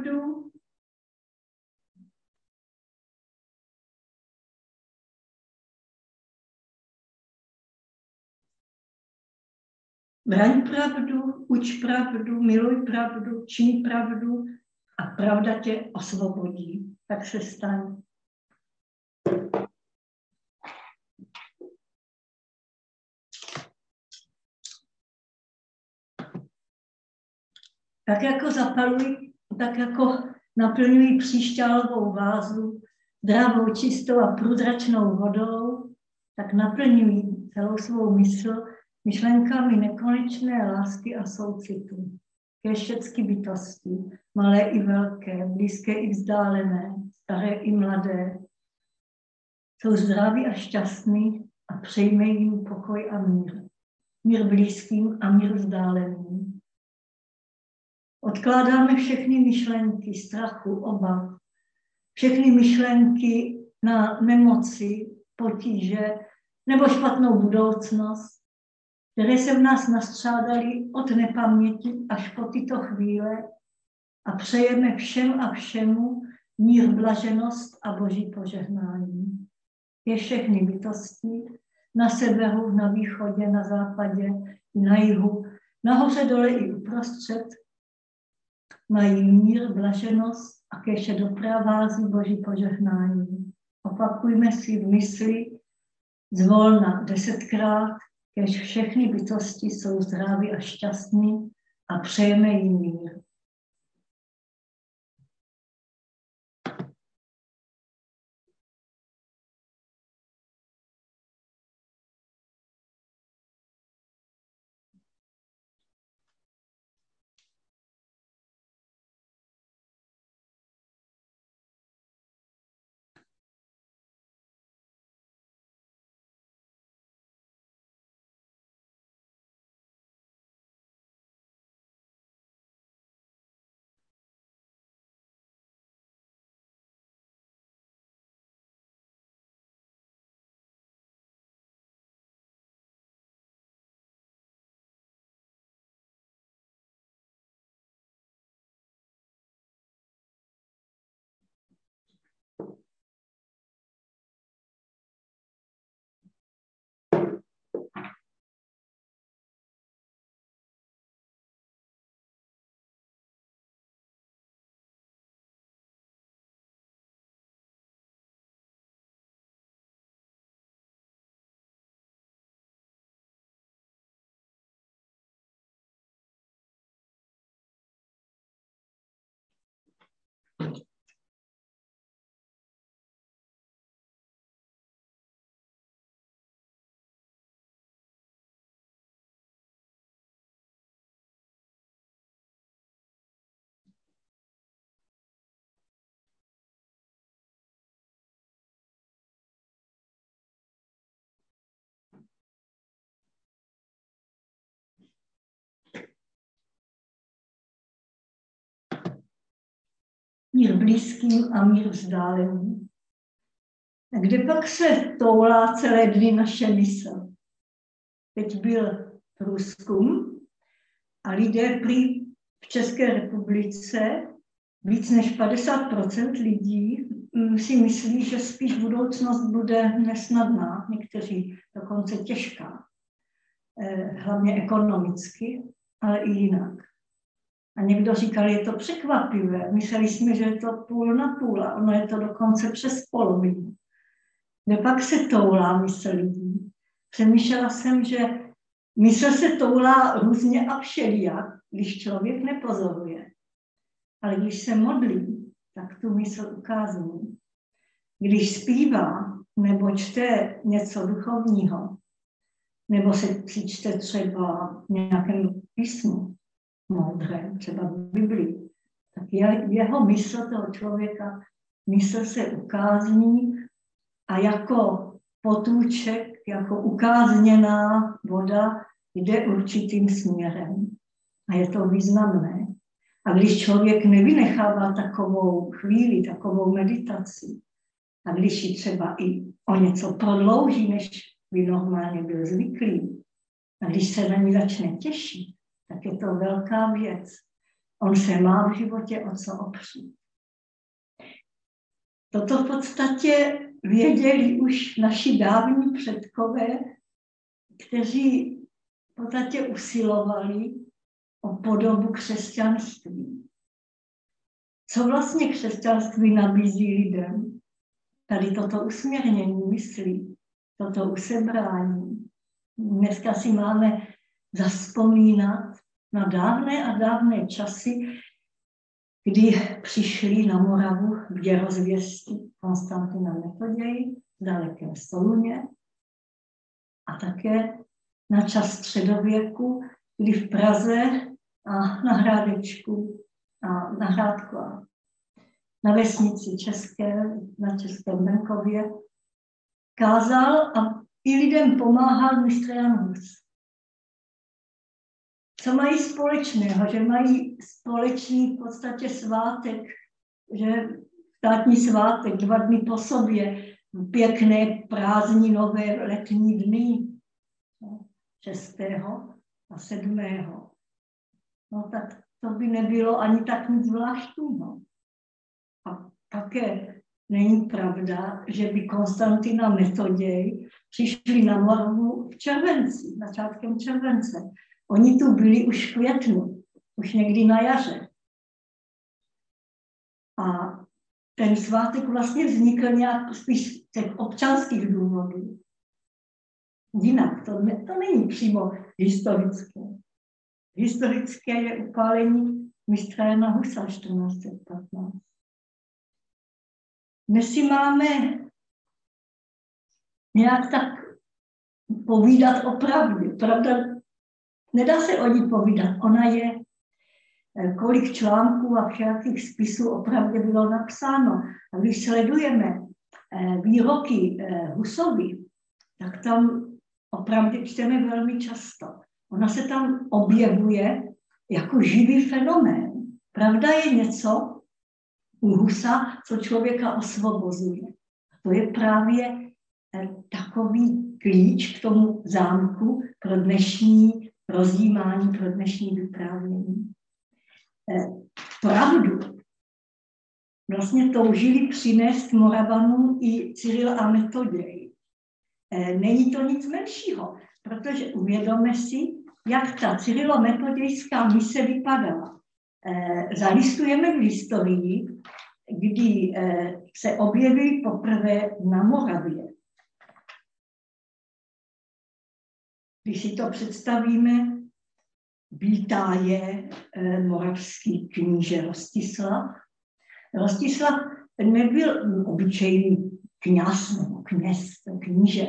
pravdu, braň pravdu, uč pravdu, miluj pravdu, čiň pravdu a pravda tě osvobodí. Tak se staň. Tak jako zapalují, tak jako naplňují křišťálovou vázu dravou, čistou a průzračnou vodou, tak naplňují celou svou mysl myšlenkami nekonečné lásky a soucitu ke všecky bytosti, malé i velké, blízké i vzdálené, staré i mladé. Jsou zdraví a šťastní a přejme jim pokoj a mír. Mír blízkým a mír vzdáleným. Odkládáme všechny myšlenky strachu, obav, všechny myšlenky na nemoci, potíže nebo špatnou budoucnost, které se v nás nastřádaly od nepaměti až po tyto chvíle a přejeme všem a všemu mír, blaženost a boží požehnání. Je všechny bytosti na severu, na východě, na západě, na jihu, nahoře, dole i uprostřed, mají mír, blaženost a kéž doprovází boží požehnání. Opakujme si v mysli zvolna 10krát, kéž všechny bytosti jsou zdraví a šťastní a přejeme jim mír. Mír blízkým a mír vzdáleným. A kde pak se toulá celé dny naše mysl? Teď byl průzkum a lidé prý v České republice, víc než 50% lidí si myslí, že spíš budoucnost bude nesnadná, někteří dokonce těžká, hlavně ekonomicky, ale i jinak. A někdo říkal, je to překvapivé. Mysleli jsme, že je to půl na půl a ono je to dokonce přes polovinu. Kde pak se toulá mysl lidí? Přemýšlela jsem, že mysl se toulá různě a všelijak, když člověk nepozoruje. Ale když se modlí, tak tu mysl ukázní. Když zpívá nebo čte něco duchovního, nebo se přečte třeba v nějakém písmu moudré, třeba v Biblii, tak jeho mysl toho člověka, mysl se ukázní a jako potůček, jako ukázněná voda jde určitým směrem. A je to významné. A když člověk nevynechává takovou chvíli, takovou meditaci, a když ji třeba i o něco prodlouží, než by normálně byl zvyklý, a když se na ní začne těšit, tak je to velká věc. On se má v životě o co opřít. Toto v podstatě věděli už naši dávní předkové, kteří v podstatě usilovali o podobu křesťanství. Co vlastně křesťanství nabízí lidem? Tady toto usměrnění myslí, toto usebrání. Dneska si máme zavzpomínat na dávné a dávné časy, kdy přišli na Moravu věrozvěsti Konstantina Metoději v dalekém Soluně a také na čas středověku, kdy v Praze a na Hrádečku a na Hrádku a na vesnici České, na Českém venkově kázal a i lidem pomáhal mistr Jan Hus. Co mají společného? Že mají společný v podstatě svátek, že státní svátek, 2 dny po sobě, pěkné prázdninové letní dny, 6. a 7. No tak to by nebylo ani tak nic zvláštního. A také není pravda, že by Konstantin a Metoděj přišli na Moravu v červenci, začátkem července. Oni tu byli už v květnu, už někdy na jaře. A ten svátek vlastně vznikl nějak spíš z těch občanských důvodů. Jinak, to není přímo historické. Historické je upálení mistra Jana Husa 1415. Dnes si máme nějak tak povídat o pravdě. Pravda, nedá se o ní povídat. Ona je, kolik článků a všakých spisů o pravdě bylo napsáno. A když sledujeme výroky Husovy, tak tam o pravdě čteme velmi často. Ona se tam objevuje jako živý fenomén. Pravda je něco u Husa, co člověka osvobozuje. To je právě takový klíč k tomu zámku pro dnešní rozjímání, pro dnešní vyprávění. Pravdu vlastně toužili přinést Moravanům i Cyril a Metoděj. Není to nic menšího, protože uvědomme si, jak ta cyrilometodějská mise vypadala. Zalistujeme v historii, kdy se objevili poprvé na Moravě. Když si to představíme, vítá je moravský kníže Rostislav. Rostislav nebyl obyčejný kňaz nebo kníže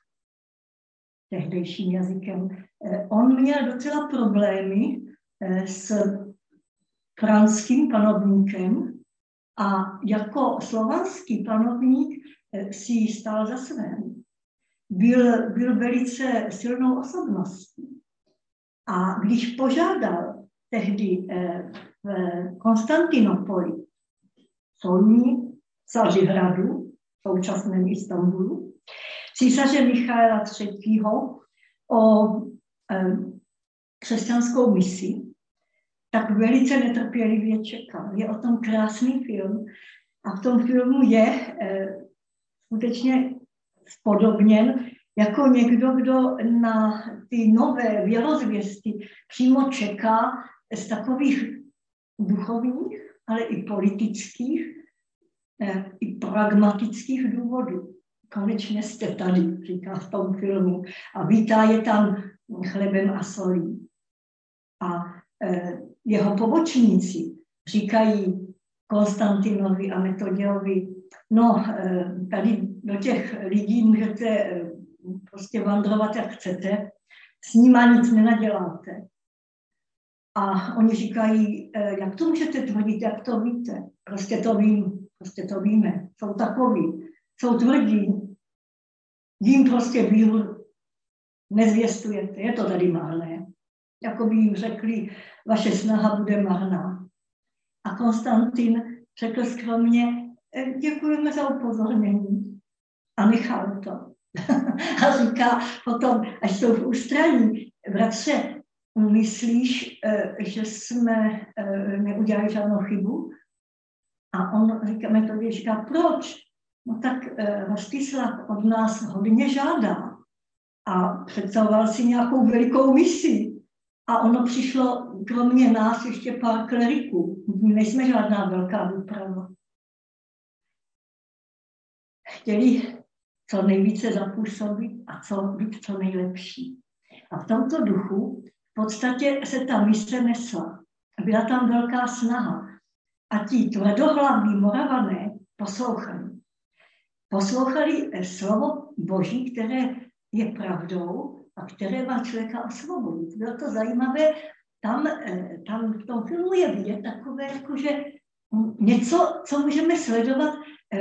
tehdejším jazykem. On měl docela problémy s franským panovníkem a jako slovanský panovník si stál za svém. Byl velice silnou osobností. A když požádal tehdy v Konstantinopoli, Solní, Cařihradu, v současném Istanbulu, císaře Michaela III. O křesťanskou misi, tak velice netrpělivě čekal. Je o tom krásný film a v tom filmu je skutečně spodobněn jako někdo, kdo na ty nové věrozvěsti přímo čeká z takových duchovních, ale i politických, i pragmatických důvodů. Konečně jste tady, říká v tom filmu, a vítá je tam chlebem a solí. A jeho pobočníci říkají Konstantinovi a Metodějovi, no, tady do těch lidí můžete prostě vandrovat, jak chcete, s nima nic nenaděláte. A oni říkají, jak to můžete tvrdit, jak to víte? Prostě to víme, jsou takoví, jsou tvrdí, jim prostě víru nezvěstujete, je to tady marné. Jako by jim řekli, vaše snaha bude marná. A Konstantin řekl skromně, děkujeme za upozornění. A nechal to. A říká potom, až jsou v ústraní, bratře, myslíš, že jsme neudělali žádnou chybu? A on říká, proč? No tak Rostislav od nás hodně žádá a představoval si nějakou velikou misi. A ono přišlo kromě nás ještě pár kleriků. My nejsme žádná velká výprava. Chtěli co nejvíce zapůsobit a být co nejlepší. A v tomto duchu v podstatě se ta mise nesla. Byla tam velká snaha. A ti tvrdohlaví Moravané poslouchali. Poslouchali slovo Boží, které je pravdou a které má člověka osvobodit. Bylo to zajímavé. Tam v tom filmu je vidět takové, jakože něco, co můžeme sledovat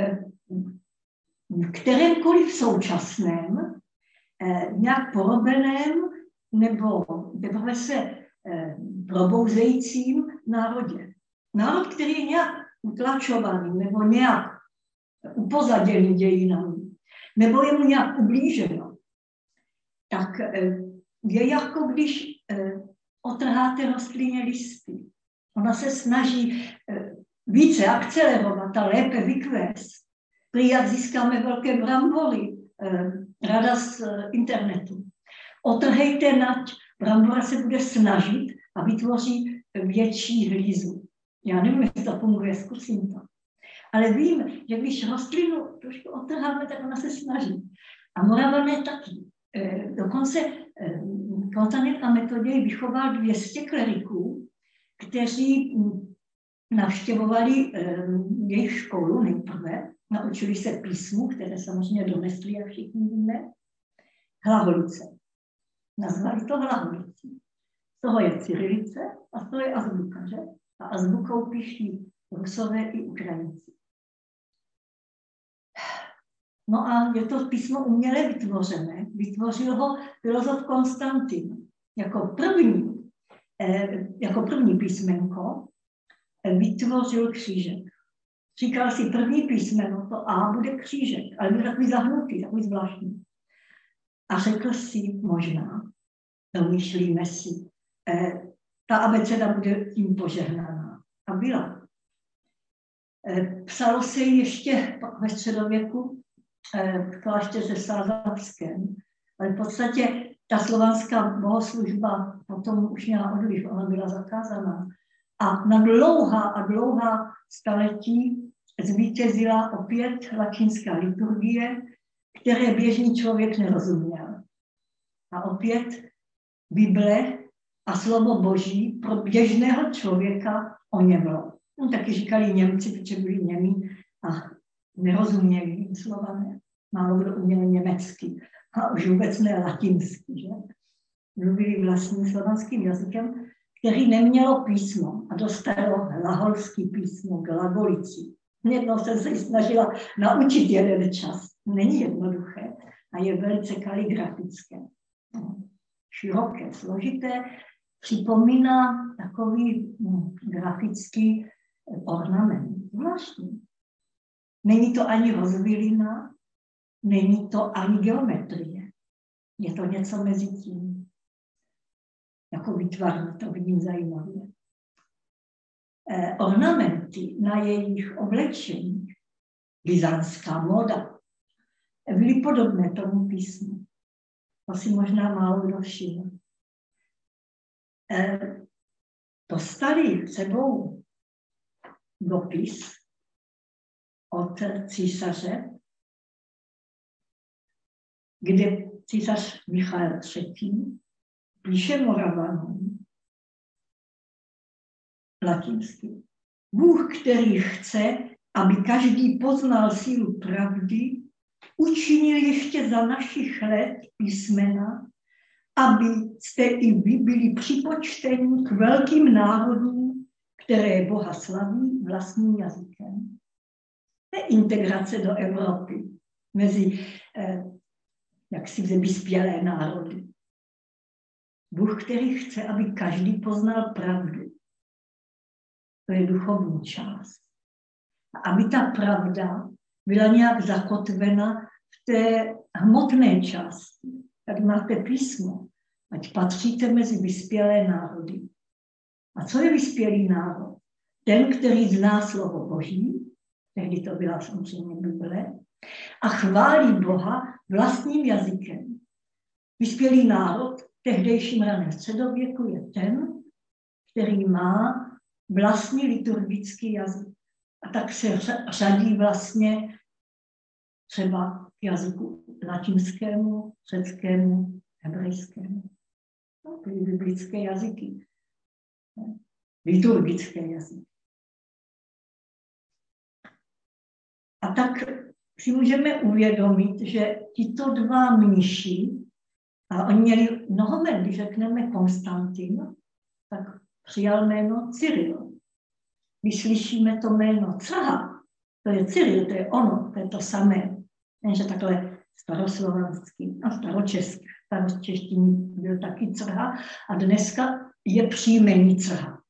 v kterémkoliv současném, nějak porobeném nebo teprve se probouzejícím národě. Národ, který je nějak utlačovaný nebo nějak upozaděný dějinami, nebo je mu nějak ublíženo, tak je jako když otrháte rostlině listy. Ona se snaží více akcelerovat a lépe vykvést. Prý jak získáme velké brambory, rada z internetu. Otrhejte nať, brambora se bude snažit a vytvoří větší hlízu. Já nevím, jestli to funguje, zkusím to. Ale vím, že když rostlinu trošku otrháme, tak ona se snaží. A Moravané taky. Dokonce Koutanek a Metoděj vychoval 200 kleriků, kteří navštěvovali jejich školu nejprve, naučili se písmu, které samozřejmě donesli, jak všichni víme, hlagolice. Nazvali to hlagolicí. Z toho je cyrilice a z toho je azbuka, že? A azbukou píší Rusové i Ukrajinci. No a je to písmo uměle vytvořené. Vytvořil ho filozof Konstantin jako první písmenko vytvořil křížek. Říkal si první písmeno, to A bude křížek, ale byl takový zahnutý, takový zvláštní. A řekl si možná, domýšlíme si, ta abeceda bude tím požehnaná. A byla. Psalo se ještě ve středověku v klášteře Sázavském, ale v podstatě ta slovanská bohoslužba potom už měla odliv, ona byla zakázaná. A na dlouhá staletí zvítězila opět latinská liturgie, které běžný člověk nerozuměl. A opět Bible a slovo Boží pro běžného člověka oněmlo. No, taky říkali Němci, protože byli Němi a nerozuměli jim Slované. Málo kdo uměl německy a už vůbec ne latinsky, že? Mluvili vlastním slovanským jazykem, který nemělo písmo a dostalo hlagolský písmo, glagolici. Jednou jsem se snažila naučit jeden čas. Není jednoduché a je velice kaligrafické. Široké, složité, připomíná takový grafický ornament. Zvláštní. Není to ani rozvilina, není to ani geometrie. Je to něco mezi tím. Jako výtvarně, to vidím zajímavě. Ornamenty na jejich oblečení, byzantská móda, byly podobné tomu písmu. To si možná málo kdo všiml. Dostali sebou dopis od císaře, kde císař Michael III. Píše Moravanům latinsky. Bůh, který chce, aby každý poznal sílu pravdy, učinil ještě za našich let písmena, aby jste i vy byli připočteni k velkým národům, které Boha slaví vlastním jazykem. To je integrace do Evropy mezi jaksi vyspělé národy. Bůh, který chce, aby každý poznal pravdu. To je duchovní část. A aby ta pravda byla nějak zakotvena v té hmotné části. Tady máte písmo. ať patříte mezi vyspělé národy. A co je vyspělý národ? Ten, který zná slovo Boží, tehdy to byla samozřejmě Bible, a chválí Boha vlastním jazykem. Vyspělý národ v tehdejším raném středověku je ten, který má vlastní liturgický jazyk. A tak se řadí vlastně třeba k jazyku latinskému, řeckému, hebrejskému. To byly biblické jazyky. Liturgické jazyky. A tak si můžeme uvědomit, že tito dva mniši, a oni měli mnoho jmen, když řekneme Konstantin, tak přijal jméno Cyril. Když slyšíme to jméno Crha, to je Cyril, to je ono, to je to samé. Jenže takhle staroslovanský a staročeský. Staročeštině byl taky Crha a dneska je příjmení Crha.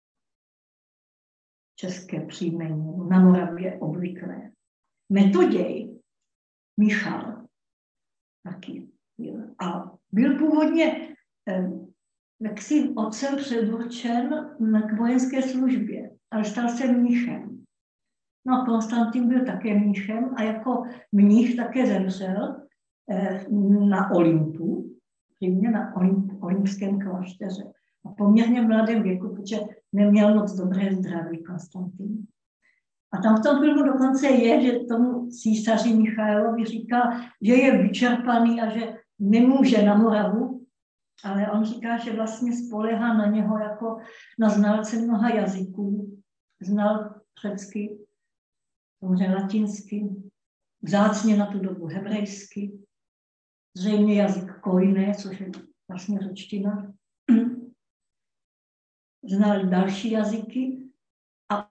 České příjmení, na Moravě obvyklé. Metoděj Michal taky byl. A byl původně jaksi otcem předurčen k vojenské službě, ale stal se mnichem. No a Konstantin byl také mnichem a jako mnich také zemřel na Olympu, na olympském klášteře. A poměrně mladém věku, protože neměl moc dobré zdraví Konstantin. A tam v tom filmu dokonce je, že tomu císaři Michailovi říká, že je vyčerpaný a že nemůže na Moravu, ale on říká, že vlastně spoléhá na něho jako na znalce mnoha jazyků. Znal řecky, samozřejmě latinsky, vzácně na tu dobu hebrejsky, zřejmě jazyk koiné, což je vlastně řečtina. Znal další jazyky a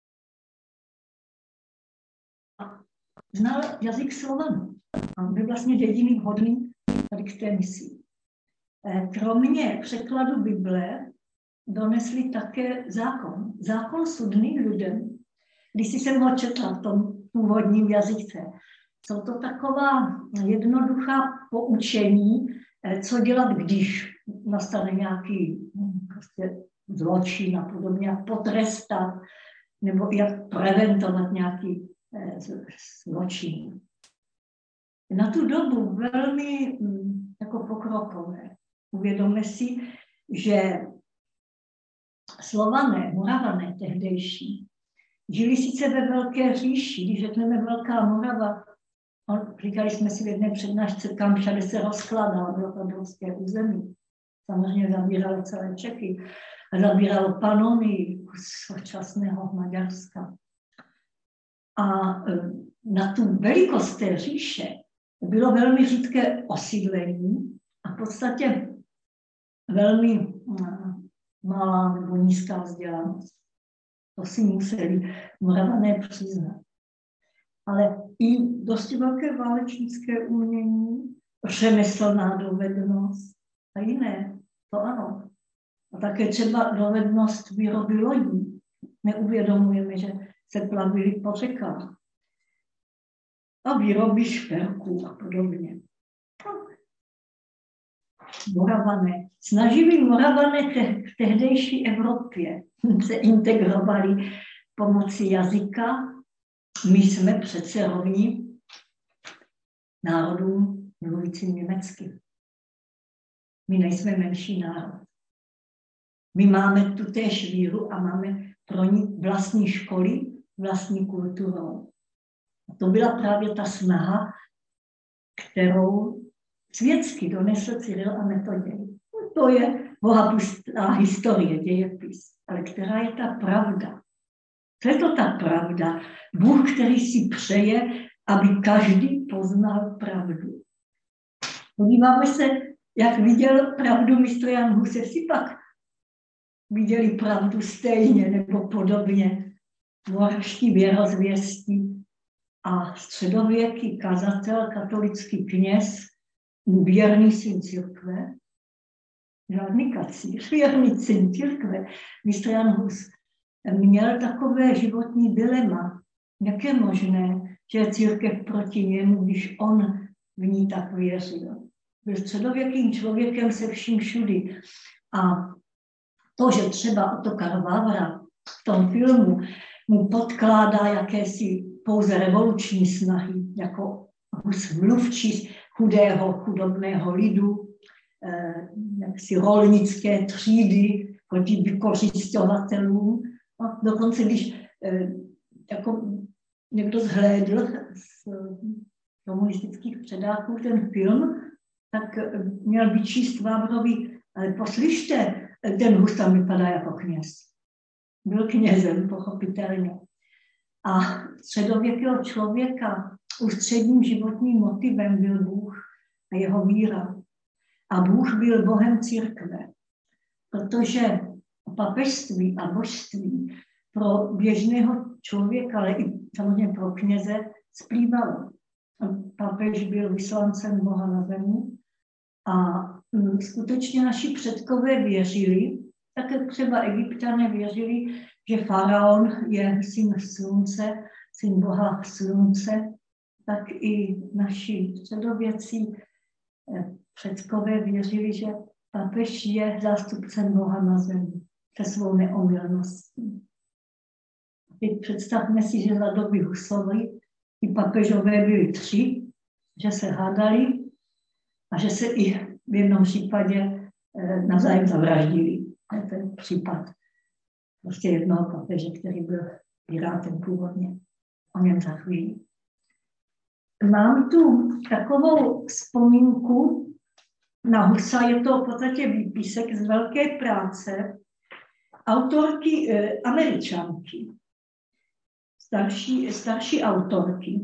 znal jazyk Slovanů. A byl vlastně jediný vhodný tady k té misi. Kromě překladu Bible donesli také zákon. Zákon sudný lidem. Když jsem ho četla v tom původním jazyce, jsou to taková jednoduchá poučení, co dělat, když nastane nějaký prostě zločin a podobně, jak potrestat, nebo jak preventovat nějaký zločin. Na tu dobu velmi jako pokrokové. Uvědomme si, že Slované, Moravané tehdejší, žili sice ve velké říši, když řekneme Velká Morava, říkali jsme si v jedné přednášce, kam všade se rozkládalo, bylo to obrovské území. Samozřejmě zabíralo celé Čechy, zabíralo Panonii současného Maďarska. A na tu velikost té říše bylo velmi řídké osídlení a v podstatě velmi malá nebo nízká vzdělanost. To si museli Moravané přiznat. Ale i dosti velké válečnické umění, řemeslná dovednost a jiné, to ano. A také třeba dovednost výroby lodí. Neuvědomujeme, že se plavili po řekách. A výroby šperků a podobně. Moravané. Snažili Moravané v tehdejší Evropě se integrovali pomocí jazyka. My jsme přece rovní národům mluvícím německy. My nejsme menší národ. My máme tutéž víru a máme pro ní vlastní školy, vlastní kulturou. A to byla právě ta snaha, kterou světsky donesl Cyril a Metoděj. To je bohapustá historie, dějepis. Ale která je ta pravda? Co je to ta pravda? Bůh, který si přeje, aby každý poznal pravdu. Podíváme se, jak viděl pravdu mistr Jan Hus, jestli pak viděli pravdu stejně nebo podobně. Moravští věrozvěstí a středověký kazatel, katolický kněz, věrný syn církve, žádný kacíř, věrný syn církve, mistr Jan Hus, měl takové životní dilema. Jak je možné, že je církev proti němu, když on v ní tak věřil? Byl středověkým člověkem se vším všudy. A to, že třeba Ottokar Vávra v tom filmu mu podkládá jakési pouze revoluční snahy, jako Hus mluvčí chudého, chudobného lidu, jaksi rolnické třídy proti vykořisťovatelům. A dokonce, když jako někdo zhlédl z komunistických předáků ten film, tak měl vyčíst Vávrovi, ale poslyšte, ten Hus tam vypadá jako kněz. Byl knězem, pochopitelně. A středověkého člověka ústředním životním motivem byl Bůh a jeho víra. A Bůh byl Bohem církve, protože papežství a božství pro běžného člověka, ale i samozřejmě pro kněze, splývalo. Papež byl vyslancem Boha na zemi a skutečně naši předkové věřili, také třeba Egypťané věřili, že faraon je syn slunce, syn Boha slunce, tak i naši středověcí předkové věřili, že papež je zástupcem Boha na zemi se svou neomylností. Teď představme si, že za doby Husovy i papežové byli 3, že se hádali a že se i v jednom případě navzájem zavraždili. To je ten případ prostě jednoho papeže, který byl pirátem původně. O něm za chvíli. Mám tu takovou vzpomínku na Husa, je to v podstatě výpisek z velké práce autorky Američanky, starší autorky.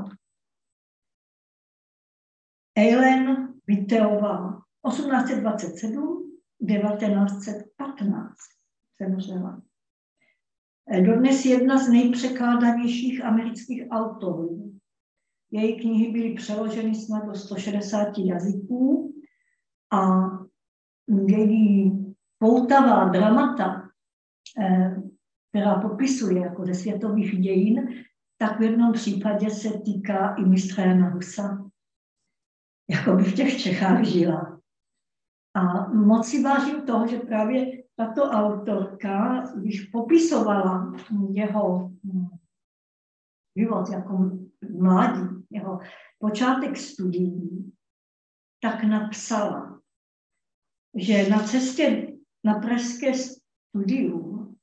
Ellen Whitteová, 1827-1915 zemřela. Dodnes jedna z nejpřekládanějších amerických autorů. Její knihy byly přeloženy snad do 160 jazyků a její poutavá dramata, která popisuje jako ze světových dějin, tak v jednom případě se týká i mistra Jana Husa. Jako by v těch Čechách žila. A moc si vážím toho, že právě tato autorka, když popisovala jeho život jako mládí, jeho počátek studií, tak napsala, že na cestě na pražské studium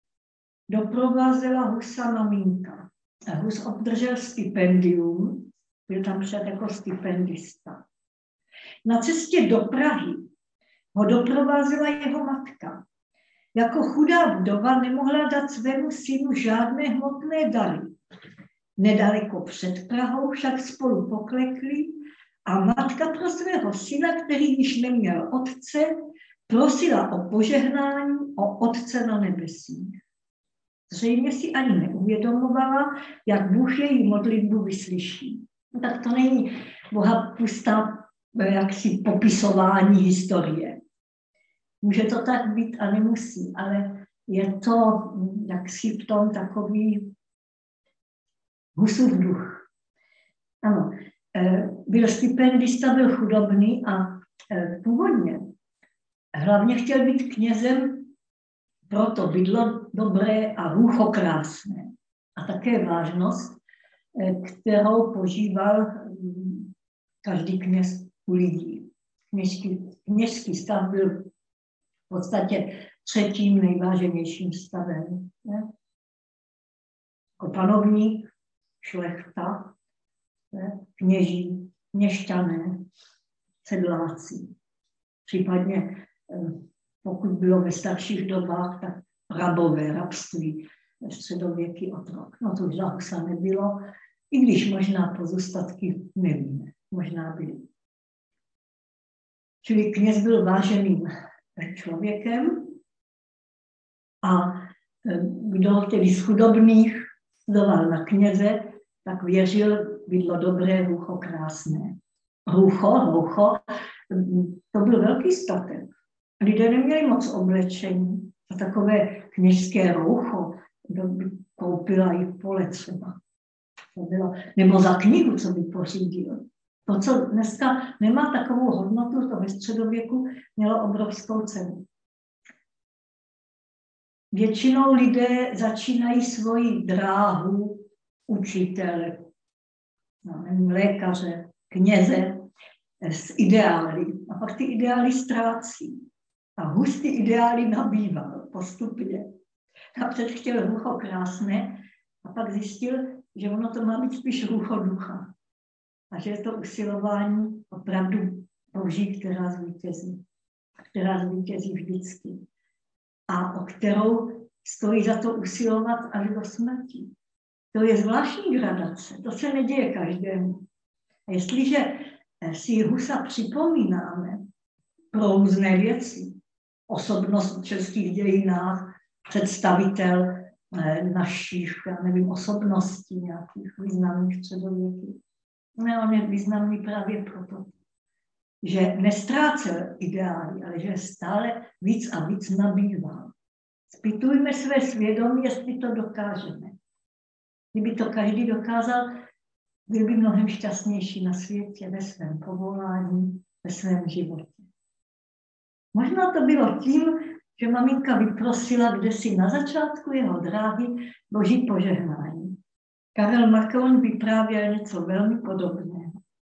doprovázela Husa maminka. Hus obdržel stipendium, byl tam přijat jako stipendista. Na cestě do Prahy ho doprovázela jeho matka. Jako chudá vdova nemohla dát svému synu žádné hmotné dary. Nedaleko před Prahou však spolu poklekli a matka pro svého syna, který již neměl otce, prosila o požehnání o Otce na nebesích. Zřejmě si ani neuvědomovala, jak Bůh její modlitbu vyslyší. No tak to není bohapustá jaksi popisování historie. Může to tak být a nemusí, ale je to jaksi v tom takový Husův duch. Ano, byl stipendista, byl chudobný a původně hlavně chtěl být knězem, proto bydlo dobré a růcho krásné. A také vážnost, kterou požíval každý kněz u lidí. Kněžský stav byl v podstatě třetím nejváženějším stavem. Ne? Jako panovník, šlechta, ne? Kněží, měšťané, sedláci. Případně, pokud bylo ve starších dobách, tak rabové, rabství, středověký otrok. No to už za Husa nebylo, i když možná pozůstatky nevíme, možná byly. Čili kněz byl váženým člověkem a kdo tedy z chudobných studoval na kněze, tak věřil, bydlo dobré, růcho krásné. Růcho, to byl velký statek. Lidé neměli moc oblečení a takové kněžské růcho, kdo by koupila i v pole třeba. To bylo, nebo za knihu, co by pořídil. To, co dneska nemá takovou hodnotu, to ve středověku mělo obrovskou cenu. Většinou lidé začínají svoji dráhu učitele, lékaře, kněze s ideály. A pak ty ideály ztrácí. A hůř ty ideály nabýval postupně. Napřed chtěl rucho krásné a pak zjistil, že ono to má být spíš rucho ducha. A že je to usilování opravdu boží, která zvítězí vždycky. A o kterou stojí za to usilovat až do smrti. To je zvláštní gradace, to se neděje každému. A jestliže si Husa připomínáme pro různé věci, osobnost v českých dějinách, představitel našich, já nevím, osobností nějakých významných středověkých. No, on je významný právě proto, že nestrácel ideály, ale že stále víc a víc nabýval. Zpytujme své svědomí, jestli to dokážeme. Kdyby to každý dokázal, byl by mnohem šťastnější na světě, ve svém povolání, ve svém životě. Možná to bylo tím, že maminka vyprosila kdesi na začátku jeho dráhy boží požehnání. Karel Macron vyprávěl něco velmi podobného.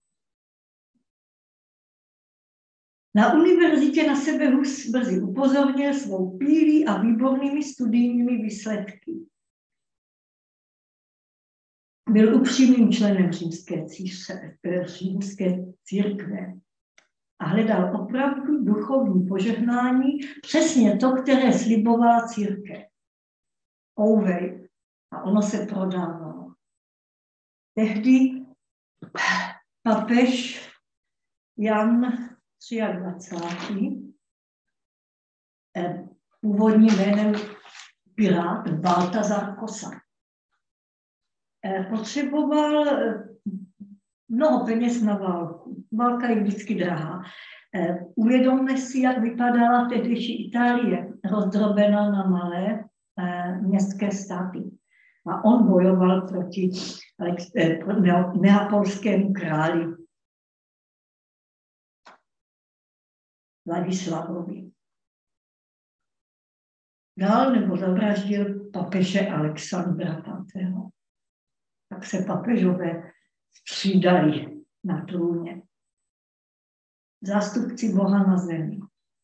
Na univerzitě na sebe Hus brzy upozornil svou pílí a výbornými studijními výsledky. Byl upřímným členem římské církve a hledal opravdu duchovní požehnání, přesně to, které slibovala církev. Ouvej. A ono se prodávalo. Tehdy papež Jan 23. Původním jménem pirát Baltazar Kosak. Potřeboval mnoho peněz na válku. Válka je vždycky drahá. Uvědomme si, jak vypadala tehdejší Itálie, rozdrobená na malé městské státy. A on bojoval proti neapolskému králi Vladislavovi. Dal nebo zavraždil papeže Alexandra V. Tak se papežové střídali na trůně. Zástupci Boha na zemi.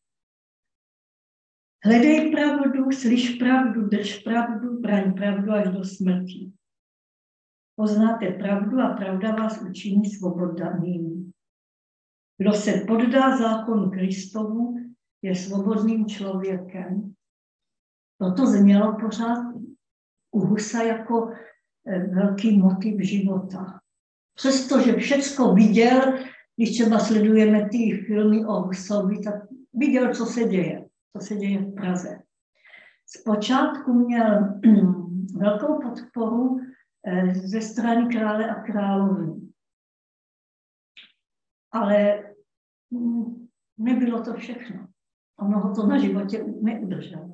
Hledej pravdu, slyš pravdu, drž pravdu, braň pravdu až do smrti. Poznáte pravdu a pravda vás učiní svobodnými. Kdo se poddá zákonu Kristovu, je svobodným člověkem. Toto znělo pořád u Husa jako velký motiv života. Přestože všecko viděl, když třeba sledujeme ty filmy o Husovi, tak viděl, co se děje v Praze. Zpočátku měl velkou podporu ze strany krále a královny. Ale nebylo to všechno. Ono ho to na životě neudrželo.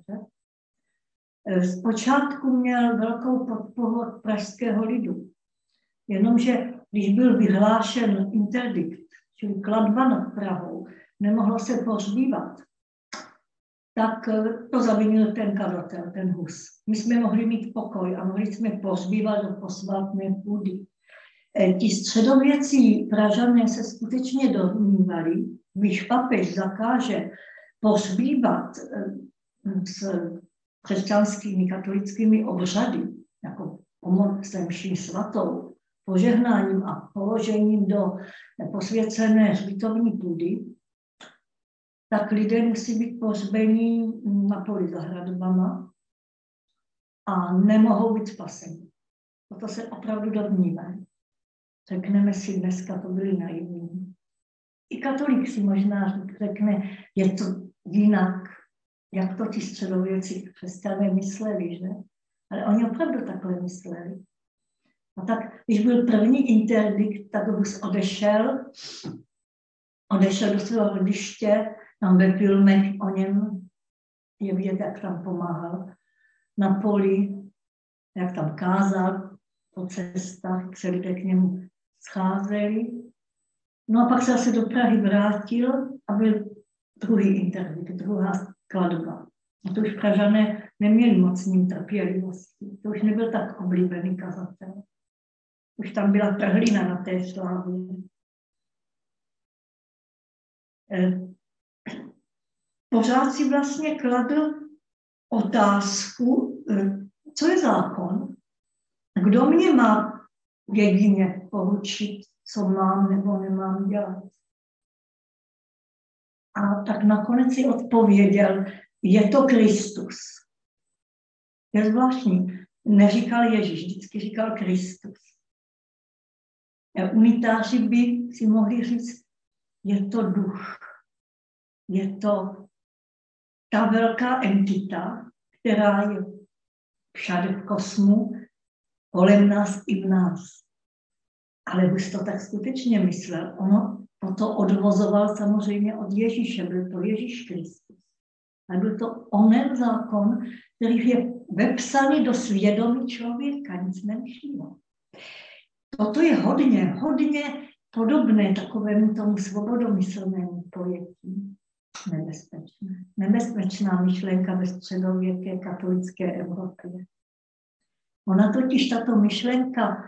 Zpočátku měl velkou podporu od pražského lidu. Jenomže když byl vyhlášen interdikt, čili klatba nad Prahou, nemohlo se pohřbívat, tak to zavinil ten kadatel, ten Hus. My jsme mohli mít pokoj a mohli jsme pohřbívat do posvátné půdy. Ti středověcí Pražané se skutečně domnívali, když papež zakáže pohřbívat s křesťanskými katolickými obřady, jako pomoc mší svatou, požehnáním a položením do posvěcené hřbitovní půdy, tak lidé musí být pohřbeni na poli za hradbama a nemohou být spaseni. Toto se opravdu domnívají. Řekneme si dneska, to byli naivní. I katolík si možná řekne, je to jinak, jak to ti středověcí křesťané mysleli, že? Ale oni opravdu takhle mysleli. A tak, když byl první interdikt, tak Hus odešel do svého hlediště, tam ve filmech o něm je vidět, jak tam pomáhal na poli, jak tam kázal po cestách, jak se lidé k němu scházeli. No a pak se zase do Prahy vrátil a byl druhý interview, druhá skladba. A to už Pražané neměli moc s ním trpělivosti. To už nebyl tak oblíbený kazatel. Už tam byla trhlina na té slávě. Pořád si vlastně kladl otázku, co je zákon, kdo mě má jedině poučit, co mám nebo nemám dělat. A tak nakonec si odpověděl, je to Kristus. Je zvláštní. Neříkal Ježíš, vždycky říkal Kristus. Unitáři by si mohli říct, je to duch. Je to ta velká entita, která je všade v kosmu, kolem nás i v nás. Ale Hus to tak skutečně myslel. Ono to odvozoval samozřejmě od Ježíše. Byl to Ježíš Kristus. A byl to onen zákon, který je vepsaný do svědomí člověka, nic menšího. Toto je hodně podobné takovému tomu svobodomyslnému pojetí. Nebezpečné. Nebezpečná myšlenka ve středověké katolické Evropě. Ona totiž tato myšlenka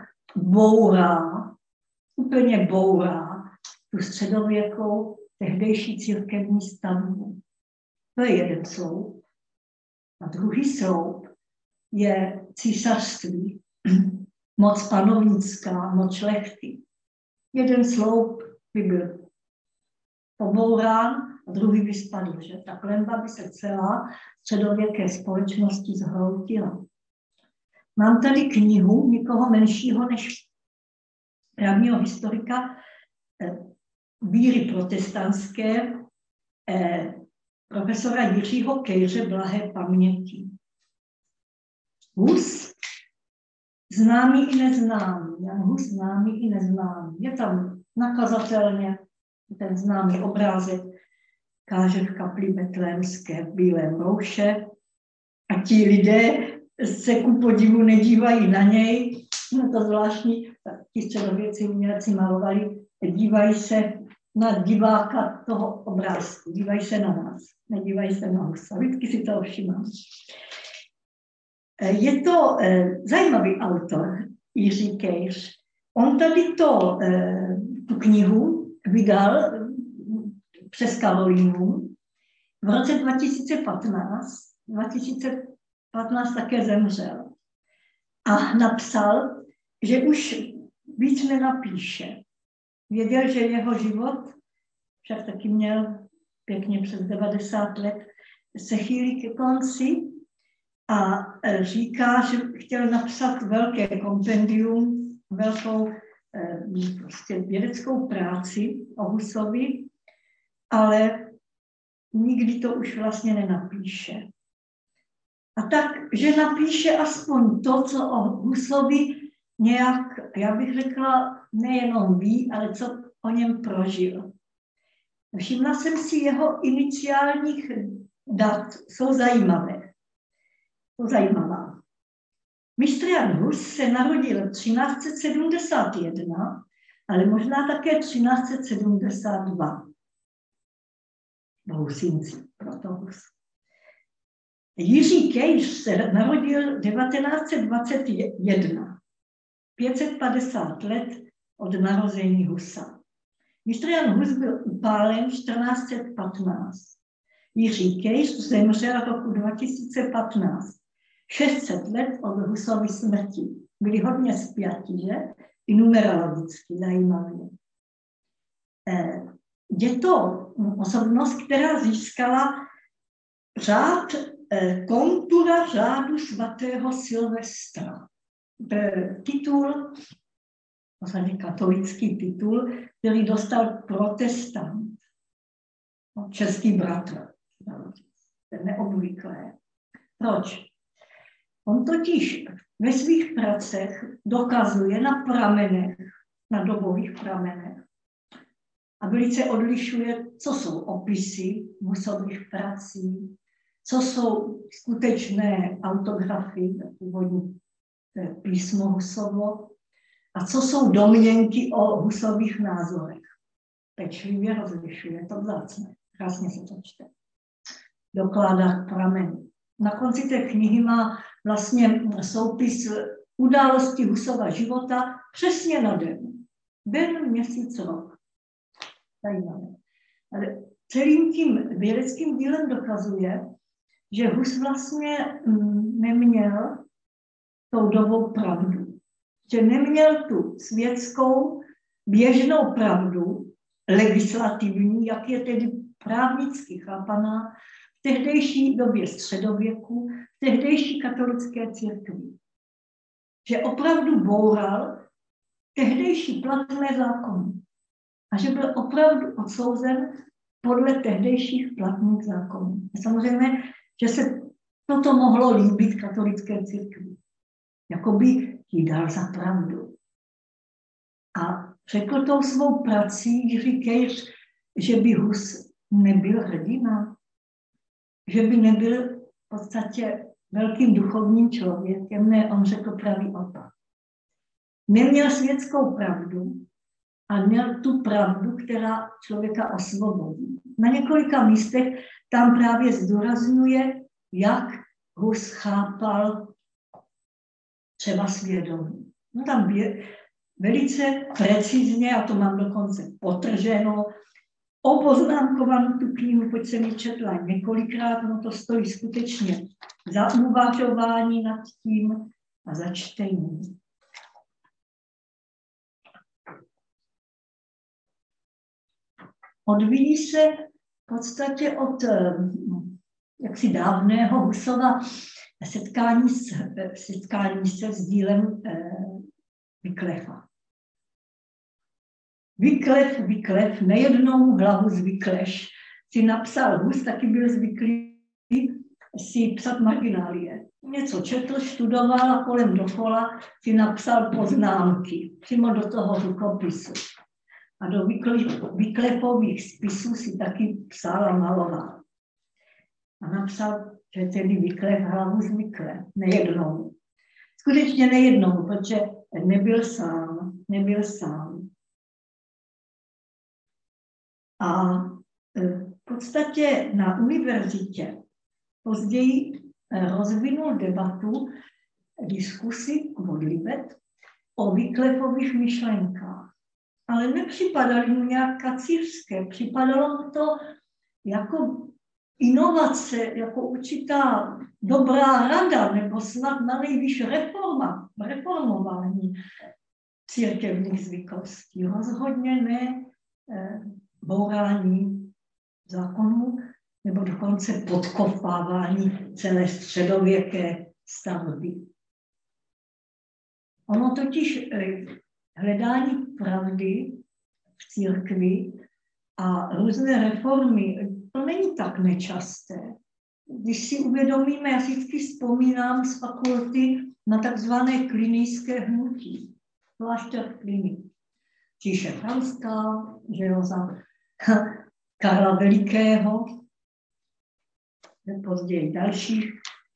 úplně bourá tu středověkou tehdejší církevní stavbu. To je jeden sloup. A druhý sloup je císařství, moc panovnická, moc šlechty. Jeden sloup by byl pobourán a druhý by spadl, že ta klenba by se celá středověké společnosti zhroutila. Mám tady knihu nikoho menšího než právního historika víry protestantské profesora Jiřího Kejře blahé paměti. Hus, známý i neznámý. Jan Hus, známý i neznámý. Je tam nakazatelně ten známý obrázek, káže v kapli betlémské v bílém rouše a ti lidé se ku podivu nedívají na něj. No to zvláštní, ti středověcí umělci malovali, dívají se na diváka toho obrázku, dívají se na nás, nedívají se na Husa. Vždycky si to všimám. Je to zajímavý autor, Jiří Kejř. On tady tu knihu vydal přes Karolínu v roce 2015. 2015 také zemřel. A napsal, že už víc nenapíše. Věděl, že jeho život, však taky měl pěkně přes 90 let, se chýlí ke konci a říká, že chtěl napsat velké kompendium, velkou prostě vědeckou práci o Husovi, ale nikdy to už vlastně nenapíše. A tak, že napíše aspoň to, co o Husovi nějak, já bych řekla, nejenom ví, ale co o něm prožil. Všimla jsem si jeho iniciálních dat, jsou zajímavé. Jsou zajímavá. Mistr Jan Hus se narodil 1371, ale možná také 1372. Husinci, proto Hus. Jiří Kejř se narodil 1921, 550 let od narození Husa. Mistr Jan Hus byl upálen 1415. Jiří Kejř zemřel roku 2015, 600 let od Husovy smrti. Byli hodně spjati, že? I numerologicky zajímavě. Je to osobnost, která získala řád kontura řádu svatého Silvestra. Titul, vlastně katolický titul, který dostal protestant, český bratr. To je neobvyklé. Proč? On totiž ve svých pracech dokazuje na pramenech, na dobových pramenech, a velice odlišuje, co jsou opisy Husových prací, co jsou skutečné autografy, původní písmo Husovo, a co jsou domněnky o Husových názorech. pečlivě rozlišuje, to vzácné, krásně se to čte. Dokládá pramen. Na konci té knihy má vlastně soupis události Husova života přesně na den. Den, měsíc, rok. Zajímavé. Ale celým tím vědeckým dílem dokazuje, že Hus vlastně neměl tou dobou pravdu. Že neměl tu světskou běžnou pravdu, legislativní, jak je tedy právnicky chápaná, v tehdejší době středověku, v tehdejší katolické církvi. Že opravdu boural tehdejší platné zákony. A že byl opravdu odsouzen podle tehdejších platných zákonů. Samozřejmě, že se toto mohlo líbit katolické církvi. Jakoby jí dal za pravdu. A řekl tou svou prací Jiří Kejř, že by Hus nebyl hrdina, že by nebyl v podstatě velkým duchovním člověkem. Ne, on řekl pravý opak. Neměl světskou pravdu a měl tu pravdu, která člověka osvobodí. Na několika místech tam právě zdůrazňuje, jak Hus chápal třeba svědomí. No tam je velice precizně, a to mám dokonce potrženo, opoznámkovanou tu knihu, pojď jsem ji četla několikrát, no to stojí skutečně za uvažování nad tím a za čtení. Odvíjí se v podstatě od jaksi dávného Husova setkání se s dílem Wyclefa. Wyclef, nejednou hlavu z Vykleš si napsal Hus, taky byl zvyklý si psat marginálie. Něco četl, študoval a kolem dokola si napsal poznámky, přímo do toho rukopisu. A do Wyclefových spisů si taky psal a maloval. A napsal, že tedy Wyclef hlavu z Vyklef, nejednou. Skutečně nejednou, protože nebyl sám. A v podstatě na univerzitě později rozvinul debatu, diskusi Quodlibet o Wyclefových myšlenkách. Ale nepřipadaly mu nějak kacířské, připadalo mu to jako inovace, jako určitá dobrá rada, nebo snad na nejvíc reformování církevních zvyklostí. Rozhodně ne bourání zákonů, nebo dokonce podkopávání celé středověké stavby. Ono totiž hledání pravdy v církvi a různé reformy, to není tak nečasté. Když si uvědomíme, já si vždycky vzpomínám z fakulty na takzvané klinijské hnutí. Klášter Kliny. Říše Franská, že jo, za Karla Velikého, později dalších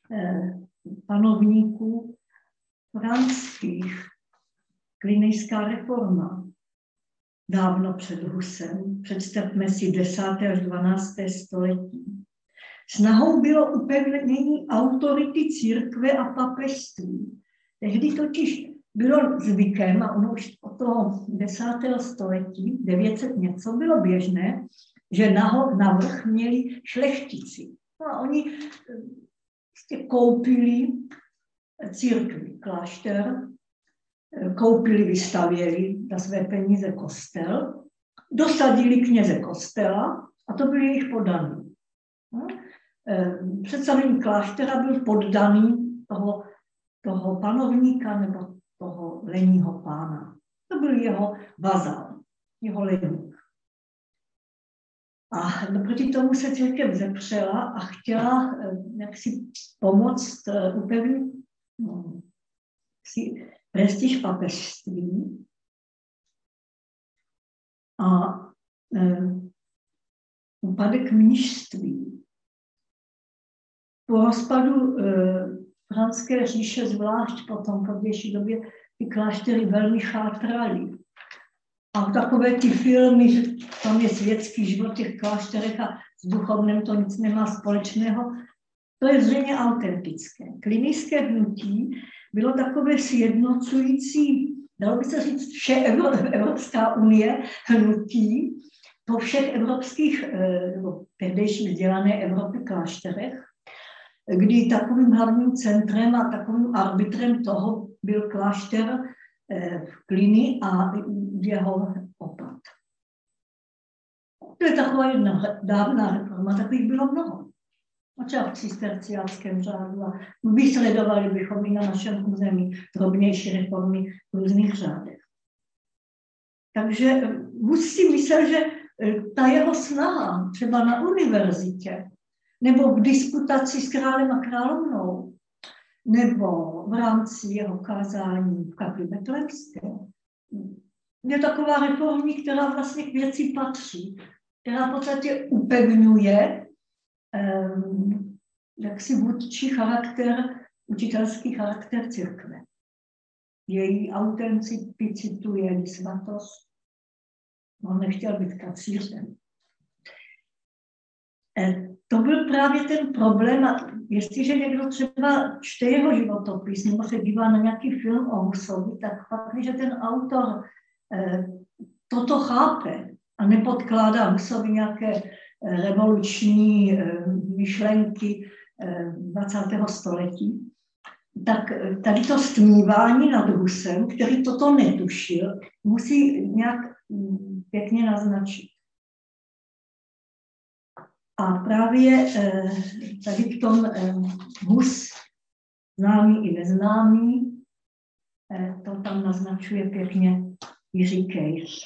panovníků franských. Klinijská reforma. Dávno před Husem, představme si 10. až 12. století. Snahou bylo upevnění autority církve a papežství. Tehdy totiž bylo zvykem, a ono už od toho 10. století, 900 něco, bylo běžné, že navrch měli šlechtici. No a oni koupili církvi, klášter, koupili, vystavěli za své peníze kostel, dosadili kněze kostela a to byl jejich poddaný. Představený kláštera byl poddaný toho panovníka nebo toho lenního pána. To byl jeho vazal, jeho leník. A proti tomu se církev zepřela a chtěla jaksi pomoct upevnit prestiž papežství a úpadek mnišství. Po rozpadu franské říše, zvlášť potom v pozdější době, ty kláštery velmi chátraly. A takové ty filmy, že tam je světský život v těch klášterech a s duchovním to nic nemá společného. To je zřejmě autentické. Klinijské hnutí bylo takové sjednocující, dalo by se říct, vše Evropská unie hnutí po všech evropských, nebo tehdejších vzdělané Evropy klášterech, kdy takovým hlavním centrem a takovým arbitrem toho byl klášter v Klini a jeho opat. To je taková jedna dávná reforma, takových bylo mnoho. A třeba v cisterciánském řádu a vysledovali bychom i na našem území drobnější reformy v různých řádech. Takže Hus si myslel, že ta jeho snaha třeba na univerzitě nebo v disputaci s králem a královnou nebo v rámci jeho kázání v kapli Betlémské je taková reformní, která vlastně k věci patří, která v podstatě upevňuje jaksi vůdčí charakter, učitelský charakter církve. Její autenticitu, její svatost. On nechtěl být kacířem. To byl právě ten problém, a jestliže někdo třeba čte jeho životopis nebo se dívá na nějaký film o Husovi, tak pak, když ten autor toto chápe a nepodkládá Husovi nějaké revoluční myšlenky 20. století, tak tady to stmívání nad Husem, který toto netušil, musí nějak pěkně naznačit. A právě tady v tom Hus, známý i neznámý, to tam naznačuje pěkně Jiří Kejř.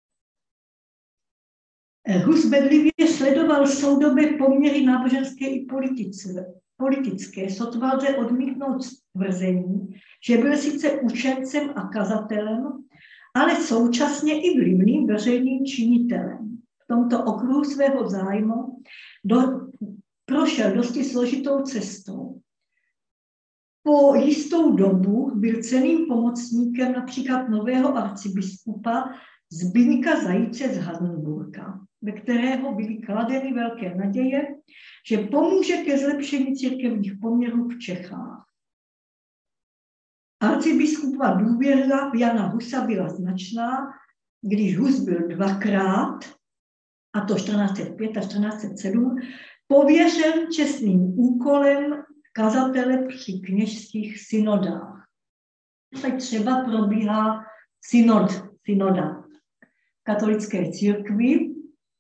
Hus bedlivě sledoval soudobé poměry náboženské i politické, sotva lze odmítnout tvrzení, že byl sice učencem a kazatelem, ale současně i vlivným veřejným činitelem. V tomto okruhu svého zájmu prošel dosti složitou cestou. Po jistou dobu byl cenným pomocníkem například nového arcibiskupa Zbyňka Zajíce z Hardenburga, ve kterého byly kladeny velké naděje, že pomůže ke zlepšení církevních poměrů v Čechách. Arcibiskupa důvěra v Jana Husa byla značná, když Hus byl dvakrát, a to 1405 a 1407, pověřen čestným úkolem kazatele při kněžských synodách. Teď třeba probíhá synoda katolické církvi,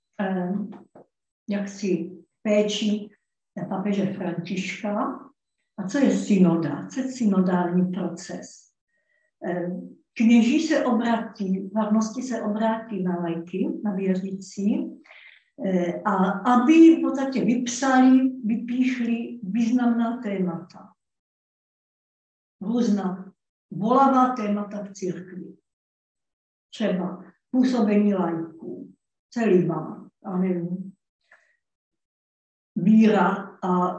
jaksi péči papeže Františka. A co je synoda? Co je synodální proces? Kněží se obrátí, farnosti se obrátí na lajky, na věřící, a aby v podstatě vypíšli významná témata. Různá bolavá témata v církvi. Třeba působení lajků, celibát, a nevím, víra a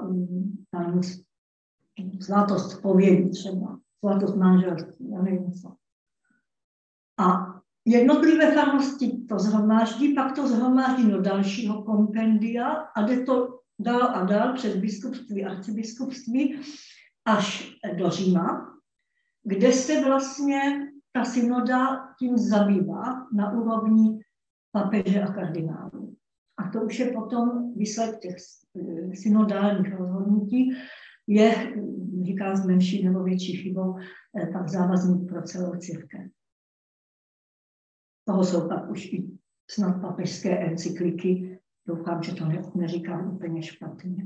svatost zpovědi třeba, svatost manželství, a nevím co. A jednotlivé farnosti to zhromáždí, pak to zhromáždí do dalšího kompendia a jde to dál a dál přes biskupství, arcibiskupství až do Říma, kde se vlastně ta synoda tím zabývá na úrovni papeže a kardinálů. A to už je potom výsledek těch synodálních rozhodnutí, je, říkám s menší nebo větší chybou, tak závazný pro celou církev. Toho jsou pak už i snad papežské encykliky. Doufám, že to neříkám úplně špatně.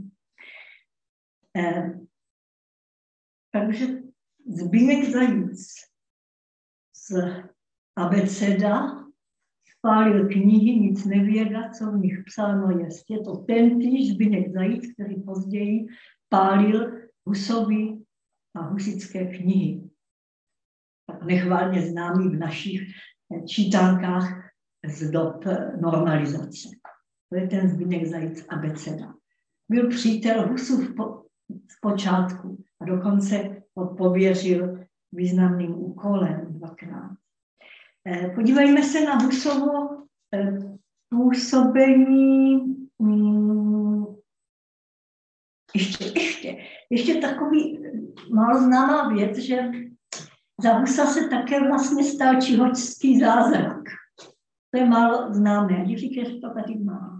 Takže Zbyněk Zajíc z Abeceda spálil knihy, nic nevěda, co v nich psáno jest. Je to tentýž Zbyněk Zajíc, který později pálil Husovi a husické knihy. Tak nechválně známý v našich čítankách z dob normalizace. To je ten Zbyněk Zajíc Abeceda. Byl přítel Husův v počátku a dokonce ho pověřil významným úkolem dvakrát. Podívejme se na Husovo působení, ještě takový málo známá věc, že za Husa se také vlastně stal čihočský zázrak. To je málo známé. Díky, že to tady má.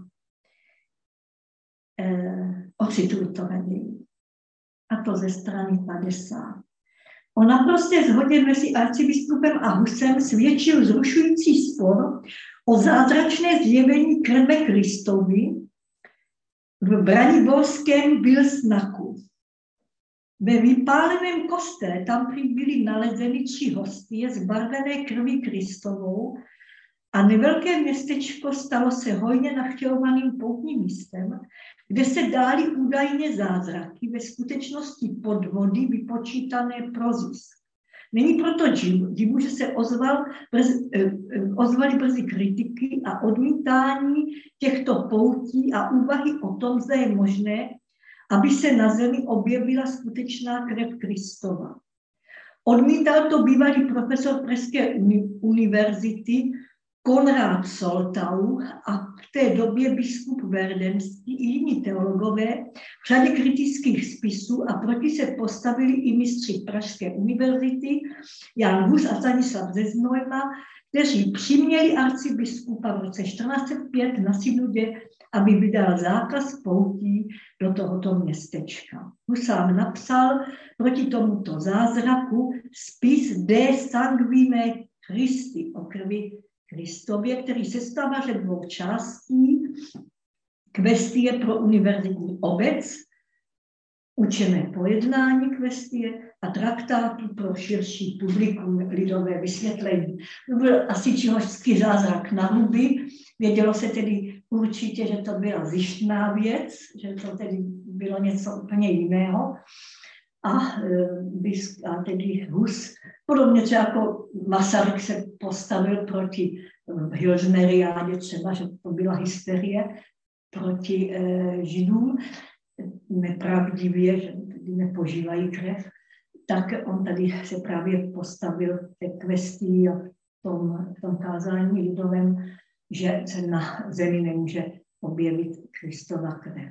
Ocituju to raději. A to ze strany 50. O naprosté shodě mezi arcibiskupem a Husem svědčil zrušující spor o zázračné zjevení krve Kristovi v Braniborském Bilsnaku. Ve vypáleném kostele tam byly nalezeny 3 hostie zbarvené krví Kristovou a nevelké městečko stalo se hojně navštěvovaným poutním místem, kde se dály údajně zázraky, ve skutečnosti podvody vypočítané pro zisk. Není proto divu, že se ozvaly brzy kritiky a odmítání těchto poutí a úvahy o tom, zda je možné, aby se na zemi objevila skutečná krev Kristova. Odmítal to bývalý profesor Pražské univerzity Konrad Soltau a v té době biskup Verdenský i jiní teologové v řadě kritických spisů a proti se postavili i mistři Pražské univerzity Jan Hus a Stanislav ze Znojma, kteří přiměli arcibiskupa v roce 1405 na synodě, aby vydal zákaz poutí do tohoto městečka. Hus sám napsal proti tomuto zázraku spis De Sanguine Christi o krvi Kristově, který sestává ze 2 částí: Kvestie pro univerzitní obec, učené pojednání kvestie a traktáty pro širší publikum, lidové vysvětlení. To byl asi čihořský zázrak na huby. Vědělo se tedy určitě, že to byla zjištná věc, že to tedy bylo něco úplně jiného. A tedy Hus, podobně třeba jako Masaryk se postavil proti Hilžneriádě třeba, že to byla hysterie proti Židům, nepravdivě, že tedy nepožívají krev, tak on tady se právě postavil té kvestii a v tom kázání lidovém, že se na zemi nemůže objevit Kristova krev.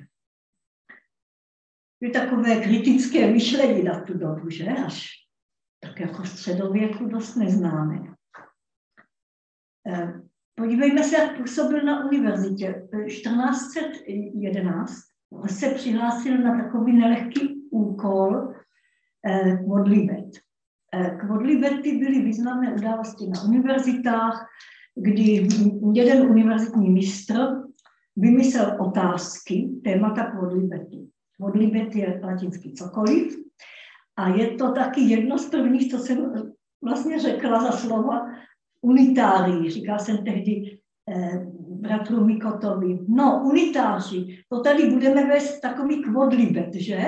Je takové kritické myšlení na tu dobu, že? Až tak jako středověku dost neznáme. Podívejme se, jak působil na univerzitě. 1411 se přihlásil na takový nelehký úkol modliteb. Modlitby byly významné události na univerzitách, kdy jeden univerzitní mistr vymyslel otázky, témata modlitby. Modliteb je latinsky cokoliv a je to taky jedno z prvních, co jsem vlastně řekla za slova unitárii. Říkala jsem tehdy bratru Mikotovi, no unitáři, to tady budeme vést takový kvodlibet, že?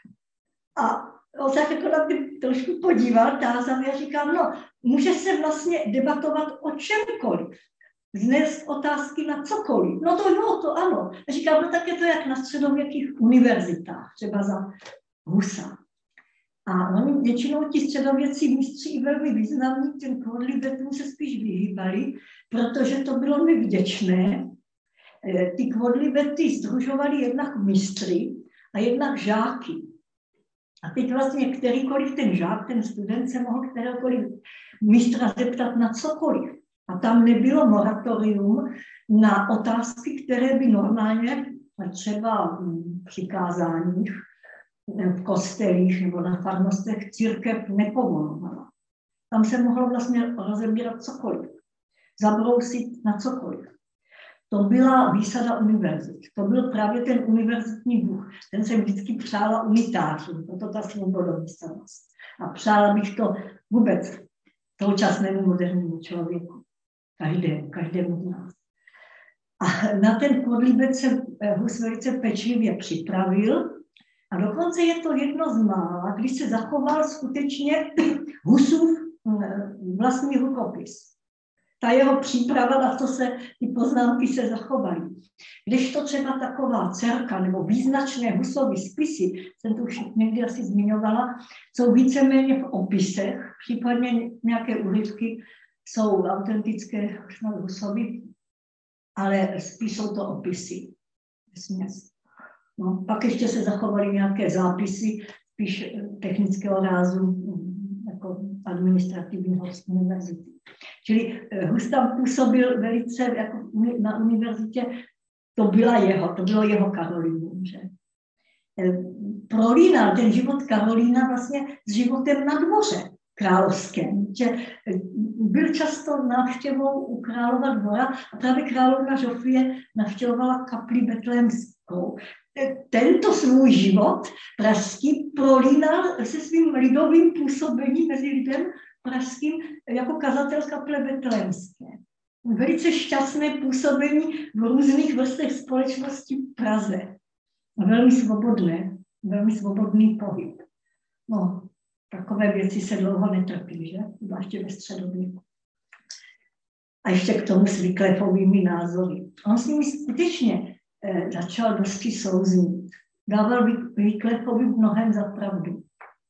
A on se jako na mě trošku podíval, tázal a říkal, no může se vlastně debatovat o čemkoliv. Znést otázky na cokoliv. No to jo, to ano. A říkám, no tak je to jak na středověkých univerzitách, třeba za Husa. A oni většinou ti středověcí mistři i velmi významní těm kvodlibetům se spíš vyhýbali, protože to bylo nevděčné. Ty kvodlibety sdružovaly jednak mistry a jednak žáky. A teď vlastně kterýkoliv ten žák, ten student se mohl kterékoliv mistra zeptat na cokoliv. A tam nebylo moratorium na otázky, které by normálně třeba při kázáních v kostelích nebo na farnostech církev nepovolovala. Tam se mohlo vlastně rozebírat cokoliv, zabrousit na cokoliv. To byla výsada univerzit. To byl právě ten univerzitní bůh. Ten jsem vždycky přála unitářům, proto ta svobodomyslnost. A přála bych to vůbec současnému modernímu člověku. Každému z nás. A na ten kvodlibet se Hus velice pečlivě připravil a dokonce je to jedno z mála, když se zachoval skutečně Husův vlastní rukopis. Ta jeho příprava, na to se ty poznámky se zachovaly. Když to třeba taková dcerka nebo význačné Husovy spisy, jsem to už někdy asi zmiňovala, jsou víceméně v opisech, případně nějaké úryvky jsou autentické Husovy ale spíš jsou to opisy. No, pak ještě se zachovaly nějaké zápisy, spíš technického rázu, jako administrativního univerzity. Čili Hus tam působil velice, jako na univerzitě, to bylo jeho Karolínum, že? Prolínal ten život Karolína vlastně s životem na dvoře královském, že byl často návštěvou u králova dvora a právě královna Žofie navštěvovala kapli betlémskou. Tento svůj život pražský prolínal se svým lidovým působením mezi lidem pražským jako kazatel kaple betlémské. Velice šťastné působení v různých vrstech společnosti v Praze. Velmi svobodný pohyb. No, takové věci se dlouho netrpí, že? Zvláště ve středověku. A ještě k tomu s Wyclifovými názory. On s nimi skutečně začal dosti souznit. Dával Wyclifovi mnohem za pravdu.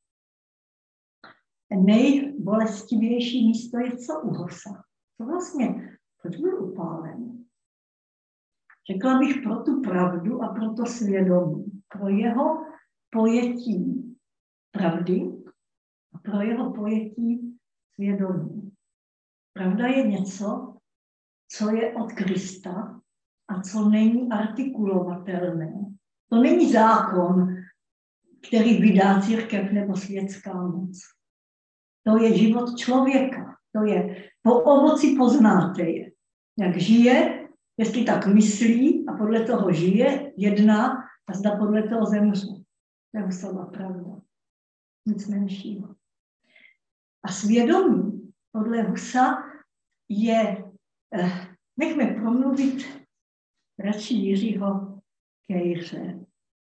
Nejbolestivější místo je co u Husa. To vlastně, proč byl upálen? Řekla bych pro tu pravdu a pro to svědomí. Pro jeho pojetí pravdy a pro jeho pojetí svědomí. Pravda je něco, co je od Krista a co není artikulovatelné. To není zákon, který vydá církev nebo světská moc. To je život člověka. To je po ovoci poznáte je. Jak žije, jestli tak myslí a podle toho žije, jedná a zda podle toho zemře. To je Husova pravda. Nic menšího. A svědomí podle Husa je, nechme promluvit radši Jiřího Kejře.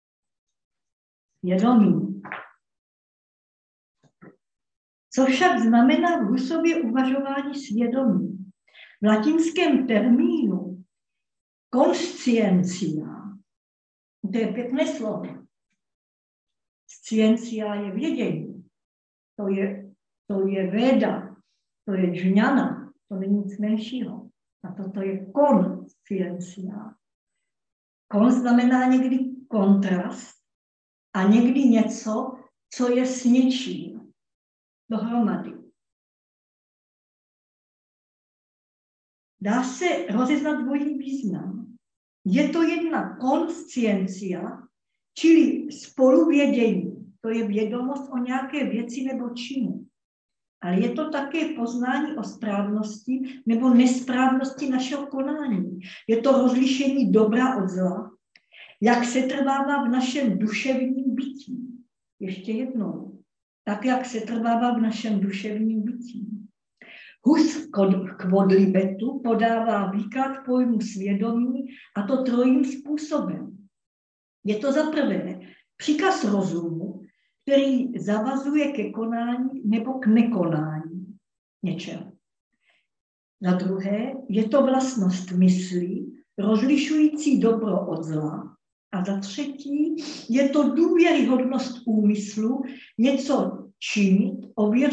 Svědomí. Co však znamená v Husově uvažování svědomí? V latinském termínu conscientia, to je pěkné slovo. Sciencia je vědění, to je véda, to je džňana, to není nic menšího. A toto je consciencia. Kon znamená někdy kontrast a někdy něco, co je s něčím dohromady. Dá se rozeznat dvojí význam. Je to jedna konsciencia, čili spoluvědění. To je vědomost o nějaké věci nebo činu. Ale je to také poznání o správnosti nebo nesprávnosti našeho konání. Je to rozlišení dobra od zla, jak se trvává v našem duševním bytí. Ještě jednou. Tak, jak se trvává v našem duševním bytí. Hus Quodlibetu podává výklad pojmu svědomí, a to trojím způsobem. Je to za prvé příkaz rozumu, který zavazuje ke konání nebo k nekonání něčeho. Za druhé je to vlastnost mysli, rozlišující dobro od zla. A za třetí je to důvěryhodnost úmyslu, něco činit,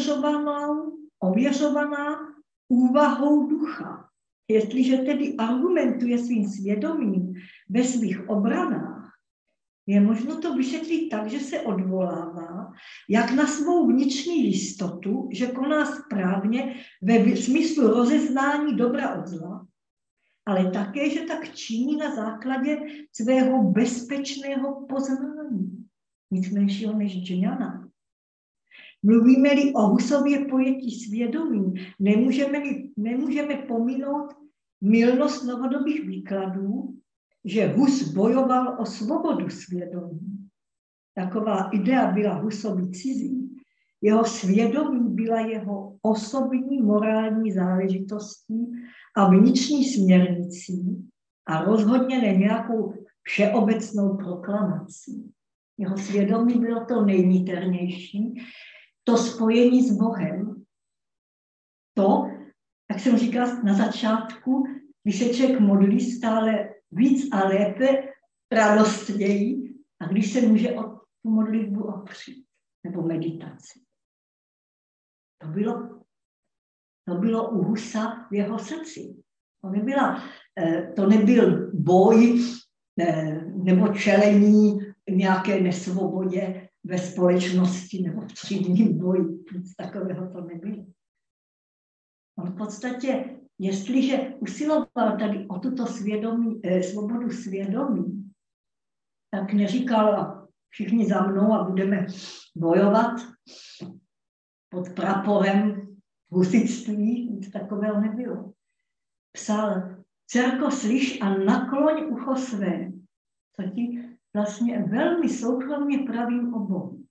ověřovaná úvahou ducha. Jestliže tedy argumentuje svým svědomím ve svých obranách, je možno to vysvětlit tak, že se odvolává jak na svou vnitřní jistotu, že koná správně ve smyslu rozeznání dobra od zla, ale také, že tak činí na základě svého bezpečného poznání. Nic menšího než džňana. Mluvíme-li o Husově pojetí svědomí, nemůžeme pominout mylnost novodobých výkladů, že Hus bojoval o svobodu svědomí. Taková idea byla Husovi cizí. Jeho svědomí byla jeho osobní morální záležitostí a vnitřní směrnicí a rozhodně ne nějakou všeobecnou proklamací. Jeho svědomí bylo to nejniternější, to spojení s Bohem. To, jak jsem říkala na začátku, když se člověk modlí stále víc a lépe, radostněji, a když se může o tu modlitbu opřít, nebo meditaci. To bylo u Husa v jeho srdci. To nebyl boj nebo čelení nějaké nesvobodě ve společnosti nebo v třídním boji. Nic takového to nebylo. On v podstatě, jestliže usiloval tady o tuto svobodu svědomí, tak neříkal všichni za mnou a budeme bojovat pod praporem husitství, nic takového nebylo. Psal: Dcerko, slyš a nakloň ucho své, co ti vlastně velmi soukromně pravím o Bohu.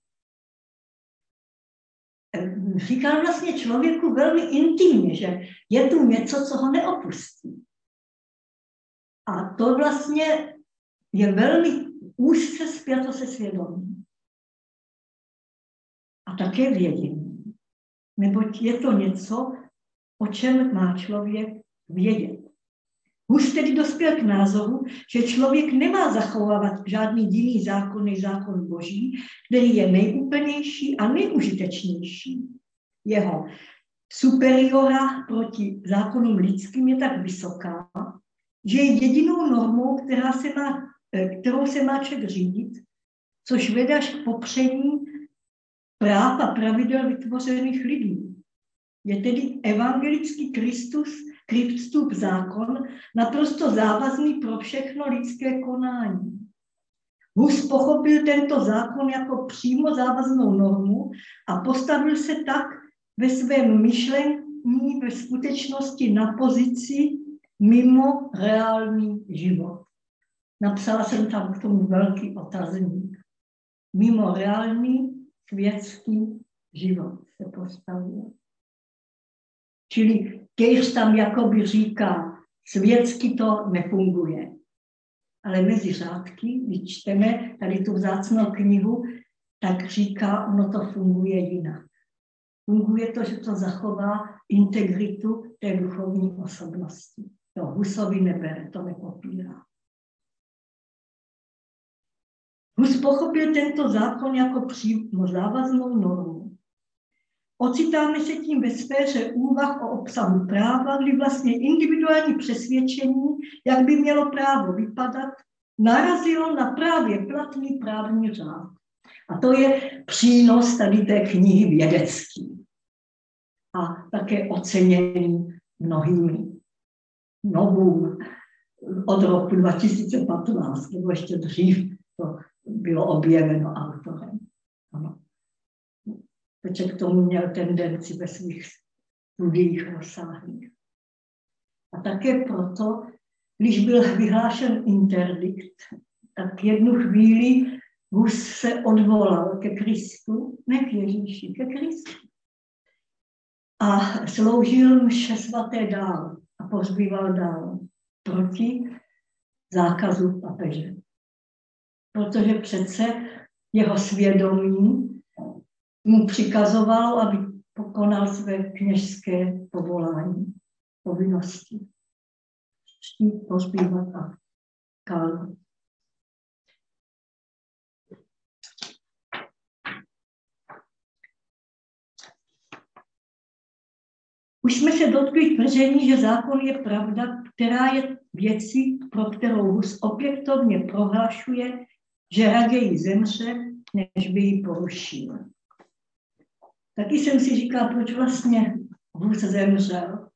Říkal vlastně člověku velmi intimně, že je tu něco, co ho neopustí. A to vlastně je velmi úzce spjato se svědomím. A také vědění. Neboť je to něco, o čem má člověk vědět. Hus tedy dospěl k názoru, že člověk nemá zachovávat žádný jiný zákon než zákon Boží, který je nejúplnější a nejužitečnější. Jeho superiora proti zákonům lidským je tak vysoká, že je jedinou normou, kterou se má člověk řídit, což vede až k popření práv a pravidel vytvořených lidí. Je tedy evangelický Kristův zákon naprosto závazný pro všechno lidské konání. Hus pochopil tento zákon jako přímo závaznou normu a postavil se tak ve svém myšlení ve skutečnosti na pozici mimo reálný život. Napsala jsem tam k tomu velký otazník. Mimo reálný světský život se postavil. Čili Kejř tam jakoby říká, světsky to nefunguje. Ale mezi řádky, když čteme tady tu vzácnou knihu, tak říká, ono to funguje jinak. Funguje to, že to zachová integritu té duchovní osobnosti. To Husovi nebere, to nepopírá. Hus pochopil tento zákon jako přímo závaznou normu. Ocitáme se tím ve sféře úvah o obsahu práva, kdy vlastně individuální přesvědčení, jak by mělo právo vypadat, narazilo na právě platný právní řád. A to je přínos tady té knihy vědecký. A také oceněný mnohými novům od roku 2015, nebo ještě dřív to bylo objeveno autorem. Ano. Protože k tomu měl tendenci ve svých studiích rozsáhlých. A také proto, když byl vyhlášen interdikt, tak jednu chvíli Hus se odvolal ke Kristu, ne k Ježíši, ke Kristu. A sloužil mše svaté dál a pohřbíval dál proti zákazu papeže. Protože přece jeho svědomí mu přikazovalo, aby pokonal své kněžské povolání, povinnosti. Štít, pohřbívat a kálvat. Už jsme se dotkli tvrzení, že zákon je pravda, která je věcí, pro kterou Hus opětovně prohlašuje, že raději zemře, než by ji porušil. Taky jsem si říkal, proč vlastně Hus zemřel.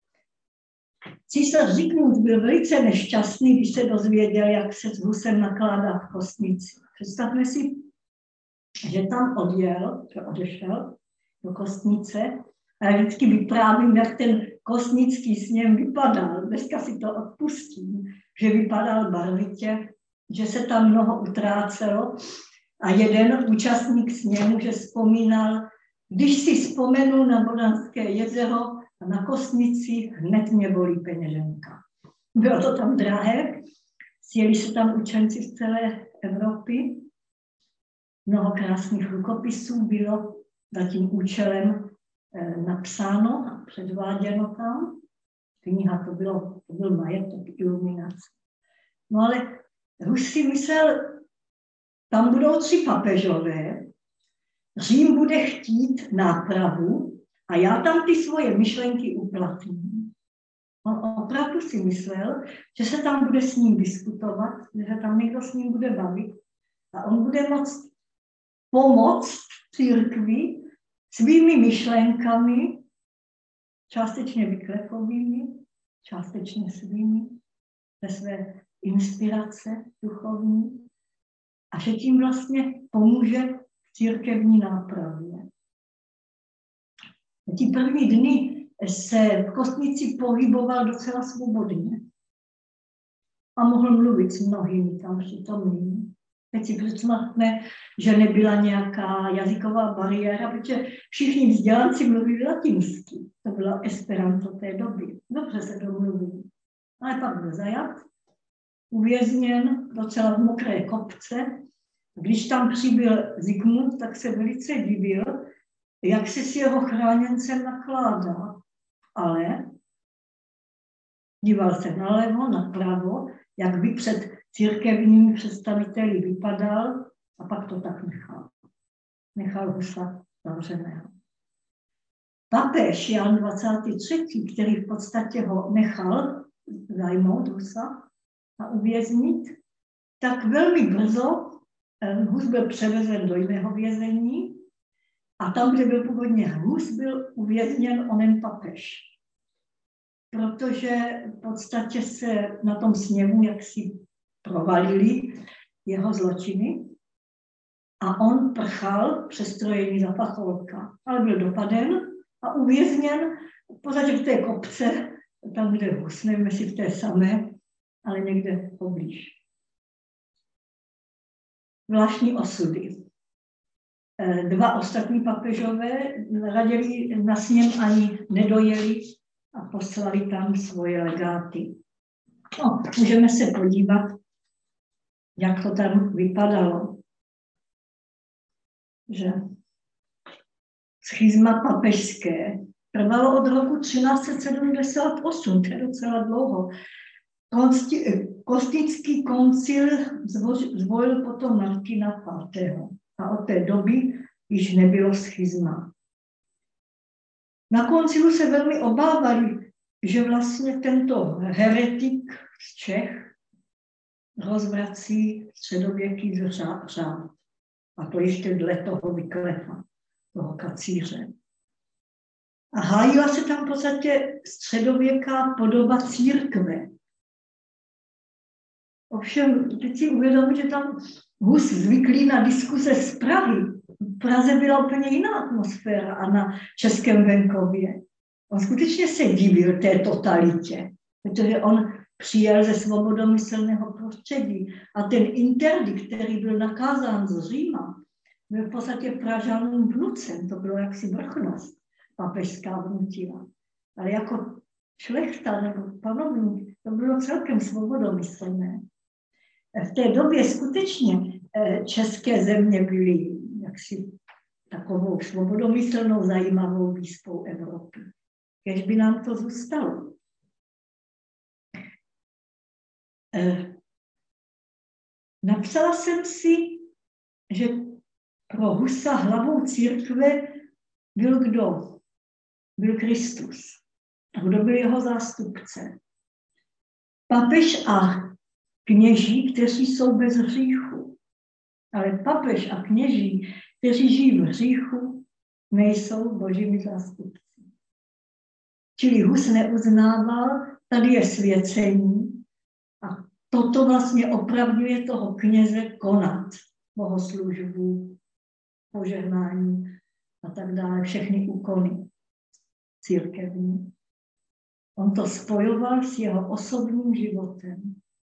Císař Zikmund byl velice nešťastný, když se dozvěděl, jak se s Husem nakládá v Kostnici. Představme si, že tam odešel do Kostnice a vždycky vyprávím, jak ten kostnický sněm vypadal. Dneska si to odpustím, že vypadal barvitě, že se tam mnoho utrácelo a jeden účastník sněmu, že vzpomínal, když si vzpomenu na Bodanské jezero a na Kostnici, hned mě bolí peněženka. Bylo to tam drahé, sjeli se tam učenci z celé Evropy, mnoho krásných rukopisů bylo za tím účelem napsáno a předváděno tam. Kniha to byl majetek iluminace. No ale Hus si myslel, tam budou 3 papežové, Řím bude chtít nápravu a já tam ty svoje myšlenky uplatním. On opravdu začátku si myslel, že se tam bude s ním diskutovat, že tam někdo s ním bude bavit a on bude moct pomoct církvi svými myšlenkami, částečně Wyclifovými, částečně svými, ve své inspirace duchovní, a že tím vlastně pomůže církevní nápravě. Ty první dny se v Kostnici pohyboval docela svobodně a mohl mluvit s mnohými tam přítomnými. Teď si představme, že nebyla nějaká jazyková bariéra, protože všichni vzdělanci mluvili latinsky. To bylo esperanto té doby. Dobře se domluvili. Ale pak byl zajat, uvězněn docela v mokré kopce. Když tam přibyl Zikmund, tak se velice divil, jak se s jeho chráněncem nakládá. Ale díval se nalevo, napravo, jak by před církevními představiteli vypadal, a pak to tak nechal. Nechal Husa zavřeného. Papež Jan 23., který v podstatě ho nechal zajmout Husa a uvěznit, tak velmi brzo Hus byl převezen do jiného vězení a tam, kde byl původně Hus, byl uvězněn onen papež. Protože v podstatě se na tom sněmu jaksi provalili jeho zločiny a on prchal přestrojený za pacholka, ale byl dopaden a uvězněn v podstatě v té kopce, tam, kde Hus, nevím, jestli v té samé, ale někde poblíž. Zvláštní osudy. Dva ostatní papežové raději na sněm ani nedojeli a poslali tam svoje legáty. No, můžeme se podívat, jak to tam vypadalo. Že schizma papežské trvalo od roku 1378, to je docela dlouho. Kostnický koncil zvolil potom Martina V. A od té doby již nebylo schizma. Na koncilu se velmi obávali, že vlastně tento heretik z Čech rozvrací středověký řád. A to ještě dle toho Wyclifa, toho kacíře. A hájila se tam v podstatě středověká podoba církve. Ovšem, teď si uvědomit, že tam Hus zvyklý na diskuse z Prahy. V Praze byla úplně jiná atmosféra a na českém venkově. On skutečně se divil té totalitě, protože on přijel ze svobodomyslného prostředí a ten interdikt, který byl nakázán z Říma, byl v podstatě Pražanům vnucen, to bylo jaksi vrchnost papežská vnutila. Ale jako šlechta nebo panovník, to bylo celkem svobodomyslné. V té době skutečně české země byly jaksi takovou svobodomyslnou zajímavou výspou Evropy. Kež by nám to zůstalo. Napsala jsem si, že pro Husa hlavou církve byl kdo? Byl Kristus. A kdo byl jeho zástupce? Papež a kněží, kteří jsou bez hříchu. Ale papež a kněží, kteří žijí v hříchu, nejsou božími zástupci. Čili Hus neuznával, tady je svěcení a toto vlastně opravňuje toho kněze konat bohoslužbu, požehnání a tak dále, všechny úkony církevní. On to spojoval s jeho osobním životem.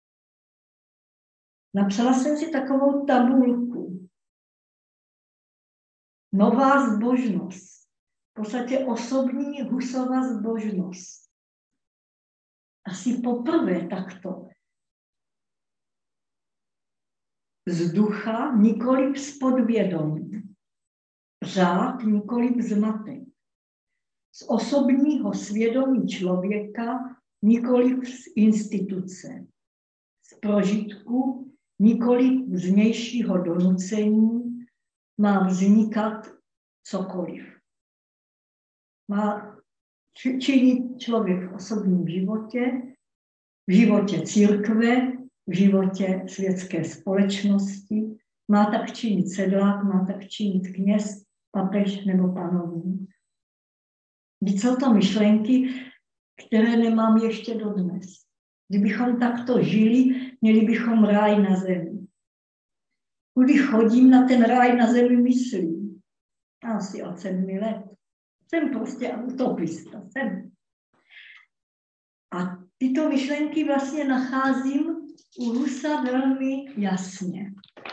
Napsala jsem si takovou tabulku. Nová zbožnost. V podstatě osobní Husova zbožnost. Asi poprvé takto. Z ducha, nikoliv z podvědomí. Řád, nikoliv zmatek. Z osobního svědomí člověka, nikoliv z instituce. Z prožitku, nikoliv z vnějšího donucení, má vznikat cokoliv. Má činit člověk v osobním životě v životě církve, v životě světské společnosti. Má tak činit sedlák, má tak činit kněz, papež nebo panovník. Vždyť jsou to myšlenky, které nemám ještě dodnes. Kdybychom takto žili, měli bychom ráj na zemi. Kudy chodím, na ten ráj na zemi myslím. Asi od 7 let. Jsem prostě utopista. Jsem. A tyto myšlenky vlastně nacházím u Husa velmi jasně.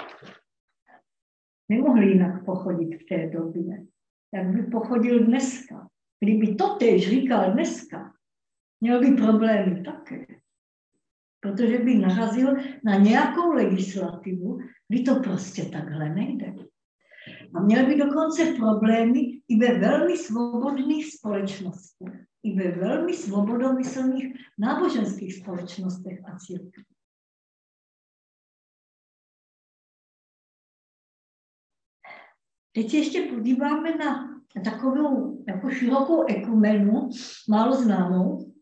Nemohl jinak pochodit v té době. Jak by pochodil dneska. Kdyby totéž říkal dneska, měl by problémy také. Protože by narazil na nějakou legislativu, kdy to prostě takhle nejde. A měl by dokonce problémy i ve velmi svobodných společnostech, i ve velmi svobodomyslných náboženských společnostech a církvích. Teď ještě podíváme na takovou jako širokou ekumenu, málo známou,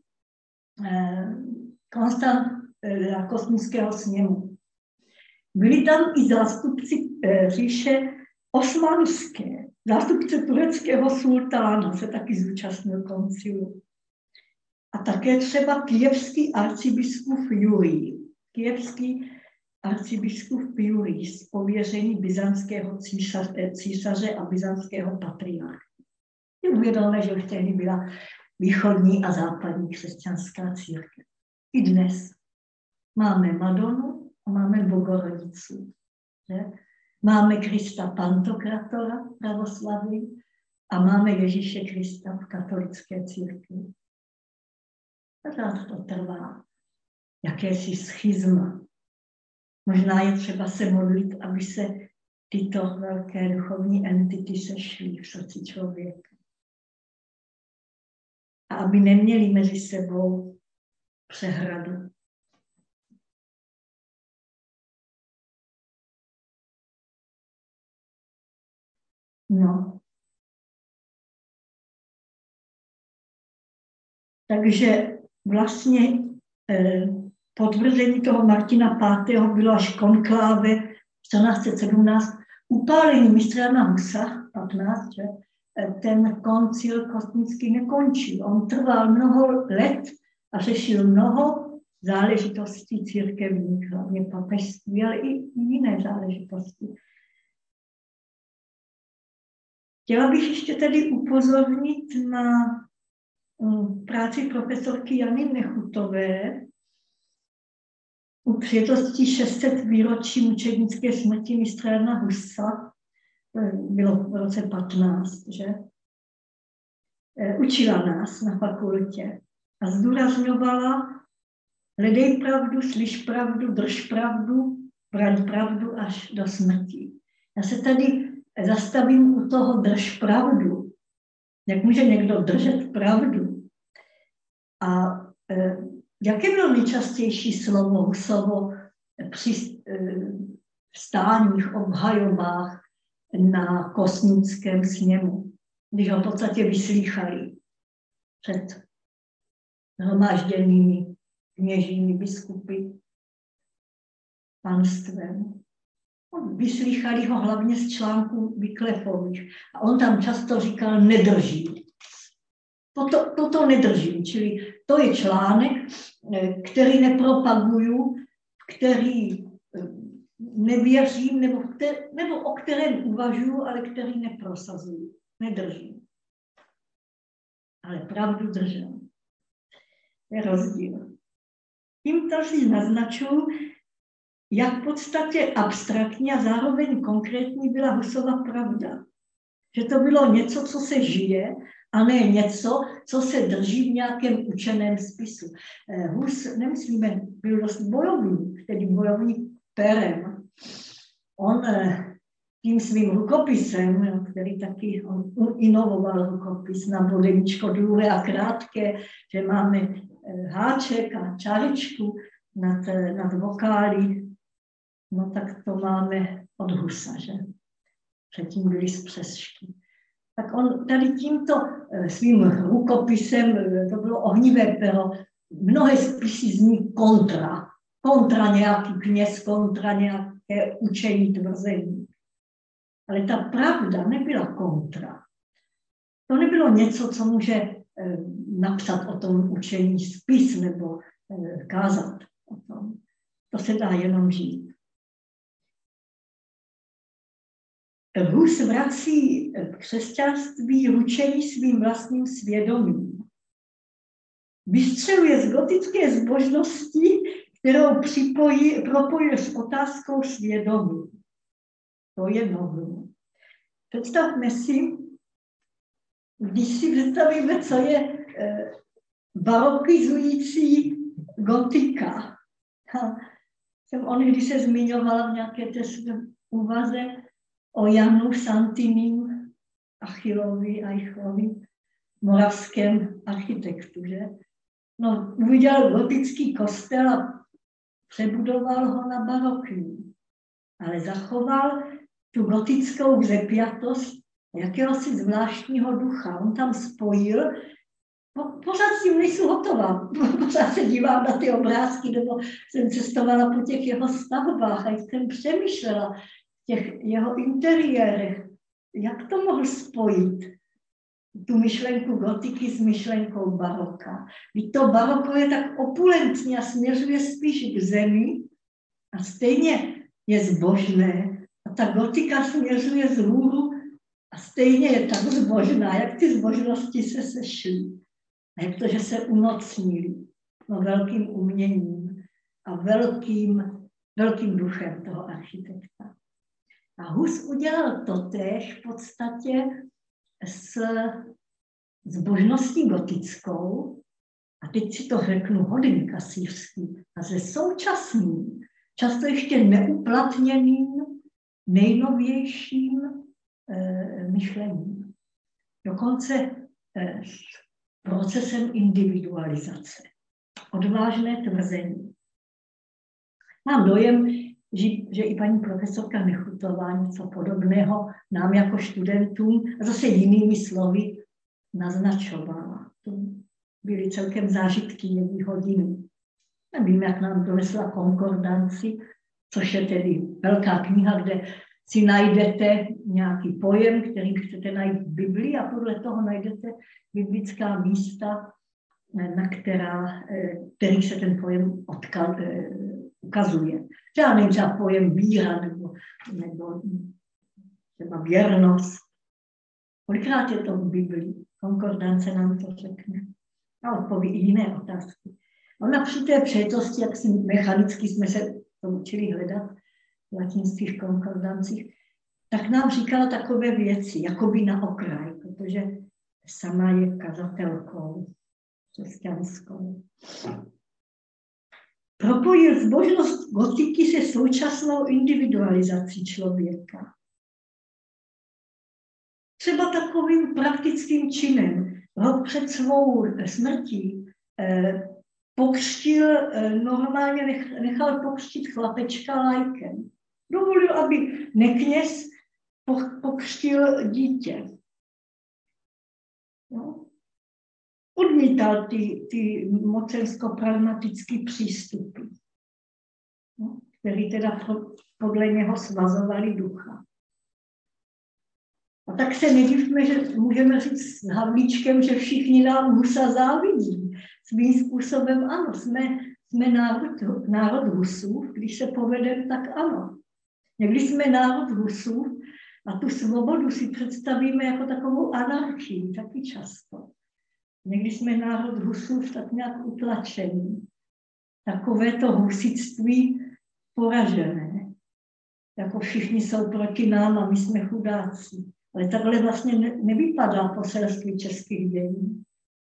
Kosmického sněmu. Byli tam i zástupci říše osmanské, zástupce tureckého sultána se taky zúčastnil koncilu. A také třeba kyjevský arcibiskup Jurij. Kyjevský arcibiskup Jurij z pověření byzantského císaře a byzantského patriarcha. Je uvědomé, že už tehdy byla východní a západní křesťanská církev. I dnes máme Madonu a máme Bogorodicu. Že? Máme Krista Pantokratora pravoslaví a máme Ježíše Krista v katolické církvi. Pořád to trvá. Jakési schizma. Možná je třeba se modlit, aby se tyto velké duchovní entity sešly v srdci člověka. A aby neměli mezi sebou přehradu. No. Takže vlastně potvrzení toho Martina V. bylo až konkláve 1417, upálení mistra Jana Husa, 15, že? Ten koncil kosmický nekončil. On trval mnoho let a řešil mnoho záležitostí církevních, hlavně papežství, ale i jiné záležitosti. Chtěla bych ještě tedy upozornit na práci profesorky Jany Nechutové u příležitosti 600 výročí mučednické smrti mistra Jana Husa. Bylo v roce 15, že? Učila nás na fakultě a zdůrazňovala: hledej pravdu, slyš pravdu, drž pravdu, braň pravdu až do smrti. Já se tady zastavím u toho drž pravdu. Jak může někdo držet pravdu? A jaké bylo nejčastější slovo Husovo při vstáních, obhajobách na kosmickém sněmu, když ho v podstatě vyslýchali před hromážděnými kněžími, biskupy, panstvem. Vyslýchali ho hlavně z článků Wyclifových. A on tam často říkal: nedržím. Toto nedržím. Čili to je článek, který nepropaguju, který nevěřím, nebo o kterém uvažuji, ale který neprosazuju. Nedržím. Ale pravdu držím. Je rozdíl. Tímto si naznačuji, jak v podstatě abstraktní a zároveň konkrétní byla Husova pravda. Že to bylo něco, co se žije, a ne něco, co se drží v nějakém učeném spisu. Hus, nemyslíme, byl dost bojovník, tedy bojovník perem. On tím svým rukopisem, který taky on inovoval rukopis na bodeničko dlouhé a krátké, že máme háček a čáričku nad vokály, no tak to máme od Husa, že? Předtím byly zpřesky. Tak on tady tímto svým rukopisem, to bylo ohnivé pero, mnohé spisy zní kontra. Kontra nějaký kněz, kontra nějaké učení, tvrzení. Ale ta pravda nebyla kontra. To nebylo něco, co může napsat o tom učení spis nebo kázat o tom. To se dá jenom žít. Hus vrací křesťanství ručení svým vlastním svědomím. Vystřeluje z gotické zbožnosti, kterou propojuje s otázkou svědomí. To je novum. Představme si, když si představíme, co je barokizující gotika. Jsem onehdy se zmiňovala v nějaké té své úvaze o Janu Santinim, Eichlovi, moravském architektu, že? No, udělal gotický kostel a přebudoval ho na barokní, ale zachoval tu gotickou vzepjatost jakéhosi zvláštního ducha. On tam spojil, pořád s tím nejsou hotová, pořád se dívám na ty obrázky, nebo jsem cestovala po těch jeho stavbách a jsem přemýšlela v těch jeho interiérech, jak to mohl spojit, tu myšlenku gotiky s myšlenkou baroka. Když to baroko je tak opulentní a směřuje spíš k zemi a stejně je zbožné a ta gotika směřuje vzhůru a stejně je tak zbožná, jak ty zbožnosti se sešly. A jak to, že se umocnili velkým uměním a velkým duchem toho architekta. A Hus udělal totéž v podstatě s zbožností gotickou, a teď si to řeknu hodně kasířský, a se současným, často ještě neuplatněným, nejnovějším myšlením. Dokonce s procesem individualizace. Odvážné tvrzení. Mám dojem, že i paní profesorka Nechutová něco podobného nám jako studentům a zase jinými slovy naznačovala. To byly celkem zážitky jedné hodiny. Nevím, jak nám donesla konkordanci, což je tedy velká kniha, kde si najdete nějaký pojem, který chcete najít v Biblii a podle toho najdete biblická místa, na který se ten pojem ukazuje. Třeba nejde pojem víra nebo třeba věrnost. Kolikrát je to v Biblii? Konkordance nám to řekne. A odpoví i jiné otázky. Ona při té přejetosti, jak si mechanicky jsme se to učili hledat v latinských konkordancích, tak nám říkala takové věci, jakoby na okraj, protože sama je kazatelkou křesťanskou. Propojil zbožnost gotiky se současnou individualizací člověka. Třeba takovým praktickým činem. Rok před svou smrtí pokřtil, normálně nechal pokřtit chlapečka lajkem. Dovolil, aby nekněz pokřtil dítě. No. Odmítal ty mocensko-pragmatické přístupy, no, který teda podle něho svazovali ducha. A tak se nedivme, že můžeme říct s Havlíčkem, že všichni nám Husa závidí. Svým způsobem ano, jsme národ Husů, když se povedeme, tak ano. Někdy jsme národ Husů a tu svobodu si představíme jako takovou anarchii, taky často. Někdy jsme národ Husů tak nějak utlačený. Takovéto husitství poražené. Jako všichni jsou proti nám a my jsme chudáci. Ale takhle vlastně nevypadá poselství českých dějin.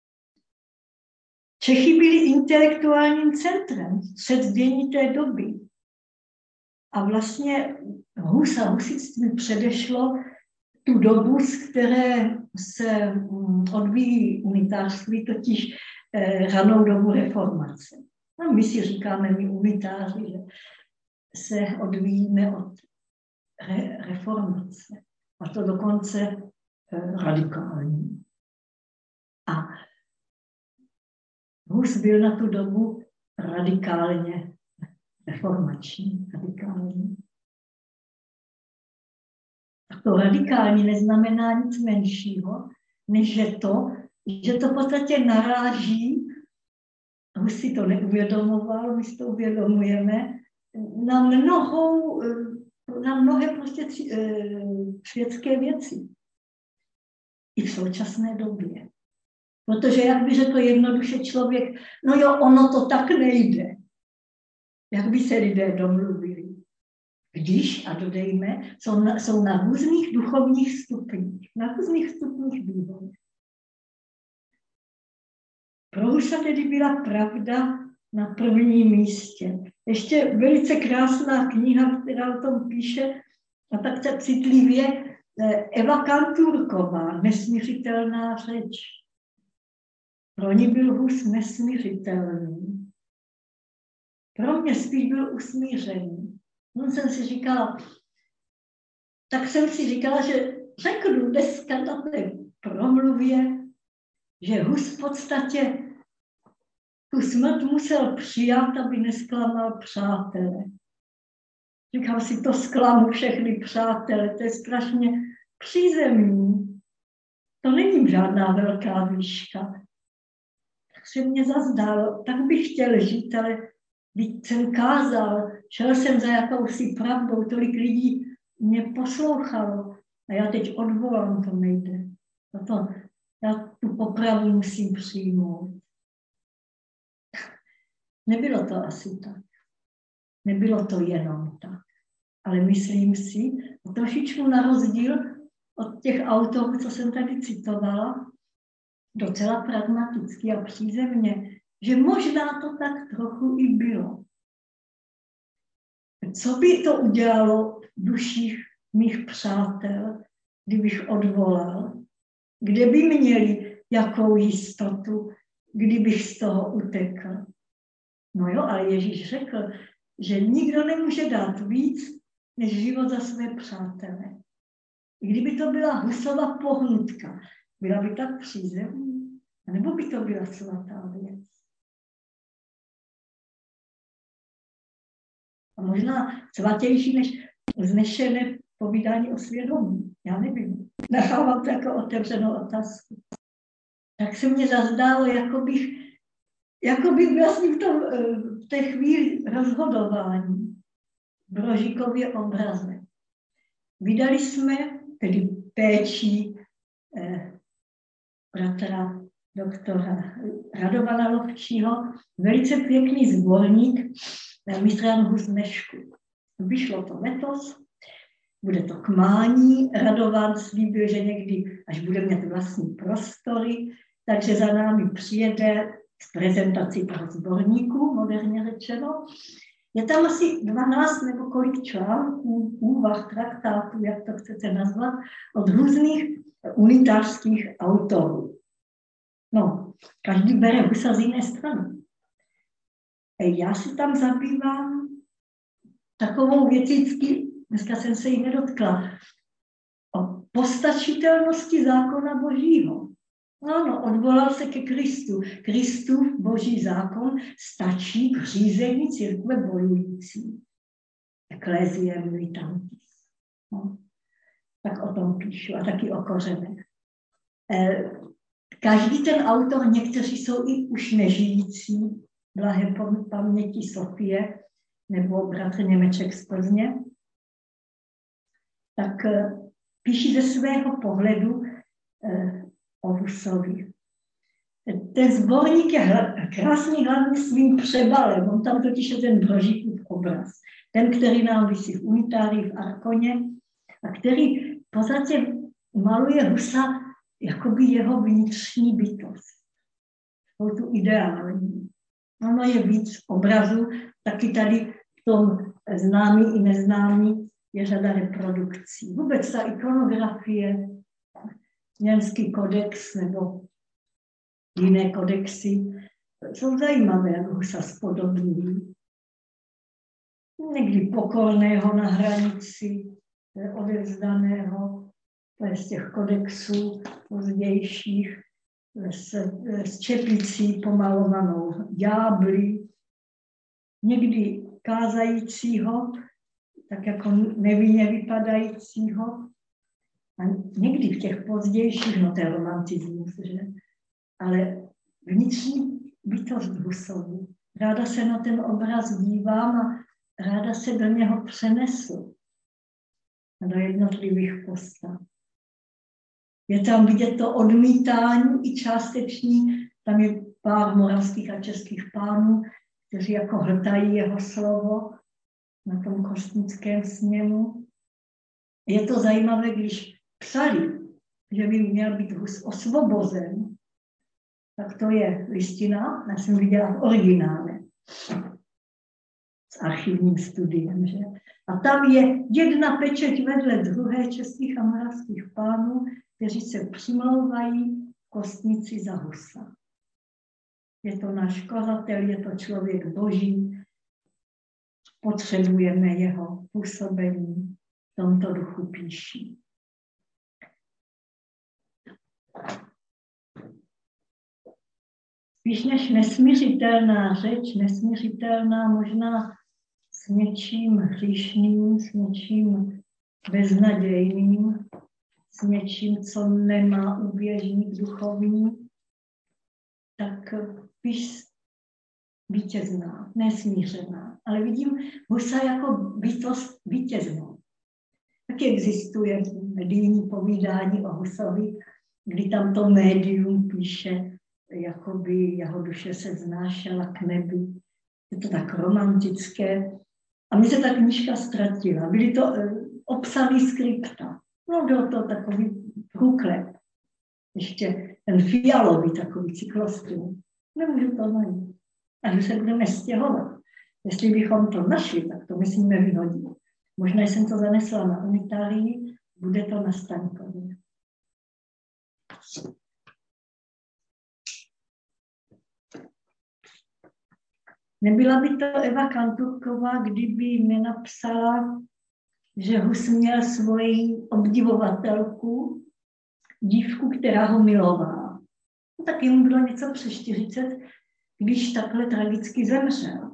Čechy byli intelektuálním centrem předdění té doby. A vlastně husitství předešlo tu dobu, z které se odvíjí unitářství, totiž ranou dobu reformace. A my si říkáme, my unitáři, že se odvíjíme od reformace. A to dokonce radikální. A Hus byl na tu dobu radikálně reformační, radikální. A to radikální neznamená nic menšího, než že to v podstatě naráží, Hus si to neuvědomoval, my si to uvědomujeme, na mnohé prostě světské věci. I v současné době. Protože jak by řekl jednoduše člověk, no jo, ono to tak nejde. Jak by se lidé domluvili. Když, a dodejme, jsou na různých duchovních stupních. Na různých stupních vývoje. Pro Husa tedy byla pravda na prvním místě. Ještě velice krásná kniha, která o tom píše, a tak citlivě, Eva Kanturková, Nesmířitelná řeč. Pro ní byl Hus nesmířitelný. Pro mě spíš byl usmířený. Tak jsem si říkala, že řeknu dneska na té promluvě, že Hus v podstatě tu smrt musel přijat, aby nesklamal přátele. Říkám si, to zklamu všechny přátele, to je strašně přízemní. To není žádná velká výška. Tak se mě zazdálo, tak bych chtěl žít, ale když jsem kázal, šel jsem za jakousi pravdou, tolik lidí mě poslouchalo a já teď odvolám, to nejde. Já tu popravu musím přijmout. Nebylo to asi tak. Nebylo to jenom tak. Ale myslím si, trošičku na rozdíl od těch autorů, co jsem tady citovala, docela pragmaticky a přízemně, že možná to tak trochu i bylo. Co by to udělalo v duších mých přátel, kdybych odvolal? Kde by měli jakou jistotu, kdybych z toho utekl? No jo, ale Ježíš řekl, že nikdo nemůže dát víc, než život za své přátele. I kdyby to byla Husova pohnutka, byla by tak přízemní, nebo by to byla svatá věc? A možná svatější než vznešené povídání o svědomí. Já nevím. Nechávám to jako otevřenou otázku. Tak se mně zazdálo, jako bych vlastně v té chvíli rozhodování v Brožíkově obraze. Vydali jsme, tedy péčí bratra doktora Radovana Lovčího, velice pěkný sborník Mistr Jan Hus Nešku. Vyšlo to letos, bude to k mání. Radovan slíbil, že někdy, až bude mít vlastní prostory, takže za námi přijede s prezentací toho sborníku, moderně řečeno. Je tam asi 12 nebo kolik článků, úvah, traktátů, jak to chcete nazvat, od různých unitářských autorů. No, každý bere Husa z jiné strany. Já si tam zabývám takovou věcicky, dneska jsem se jí nedotkla, o postačitelnosti zákona Božího. Ano, odvolal se ke Kristu. Kristův Boží zákon stačí k řízení církve bojující. Ecclesia militantis. No. Tak o tom píšu a taky o kořenech. Každý ten autor, někteří jsou i už nežijící, blahé paměti Sofie nebo bratr Němeček z Plzně, tak píší ze svého pohledu o Husovi. Ten sborník je krásný hlavně svým přebalem. On tam totiž je ten Brožíkův obraz. Ten, který nám visí v unitárii, v Arkoně a který v podstatě maluje Husa jakoby jeho vnitřní bytost. Jsou tu ideální. Ono je víc obrazů, taky tady v tom známý i neznámý je řada reprodukcí. Vůbec ta ikonografie, Němský kodex nebo jiné kodexy jsou zajímavé, jak Husa spodobňují. Někdy pokorného na hranici, odevzdaného, to je z těch kodexů pozdějších, s čepicí pomalovanou ďábly, někdy kázajícího, tak jako nevinně vypadajícího, a někdy v těch pozdějších, no to je romantismus, že? Ale vnitřní bytost Husovu. Ráda se na ten obraz dívám a ráda se do něho přenesu. Do jednotlivých postav. Je tam vidět to odmítání i částečný, tam je pár moravských a českých pánů, kteří jako hltají jeho slovo na tom kostnickém sněmu. Je to zajímavé, když psali, že by měl být Hus osvobozen, tak to je listina, já jsem viděla v originále, s archivním studiem, že? A tam je jedna pečeť vedle druhé českých a moravských pánů, kteří se přimlouvají kostnici za Husa. Je to náš kazatel, je to člověk boží, potřebujeme jeho působení, v tomto duchu píší. Spíš než nesmířitelná řeč, nesmířitelná možná s něčím hříšným, s něčím beznadějným, s něčím, co nemá úběžník duchovní, tak spíš vítězná, nesmířená. Ale vidím Husa jako bytost vítěznou. Taky existuje medijní povídání o Husovi, kdy tam to médium píše, jakoby jeho duše se vznášela k nebi. Je to tak romantické. A mi se ta knížka ztratila. Byly to obsaný skripta. No, bylo to takový průklep. Ještě ten fialový takový cyklostrum. Nemůžu to najít. A když se budeme stěhovat, jestli bychom to našli, tak to myslíme vyhodit. Možná jsem to zanesla na Unitálii, bude to na Staňkově. Nebyla by to Eva Kanturková, kdyby nenapsala, že Hus měl svoji obdivovatelku, dívku, která ho milovala. No, tak jemu bylo něco přes 40, když takhle tragicky zemřel.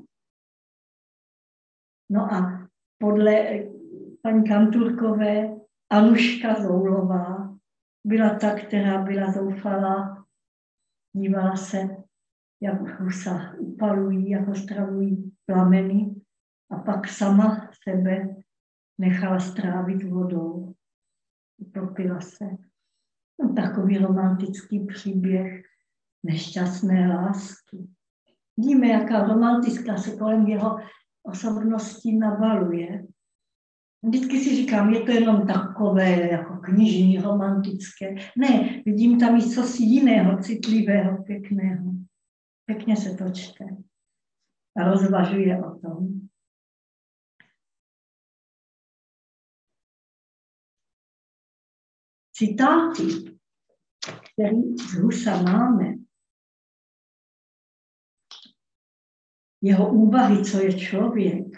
No a podle paní Kanturkové Anuška Zoulová byla ta, která byla zoufalá, dívala se, jak Husa upalují, jak ho stravují plameny a pak sama sebe nechala strávit vodou. Utopila se. No, takový romantický příběh nešťastné lásky. Víme, jaká romantická se kolem jeho osobnosti nabaluje. Vždycky si říkám, je to jenom takové, jako knižní, romantické. Ne, vidím tam i cosi jiného, citlivého, pěkného. Pěkně se to čte a rozvažuje o tom. Citáty, které z Husa máme, jeho úvahy, co je člověk,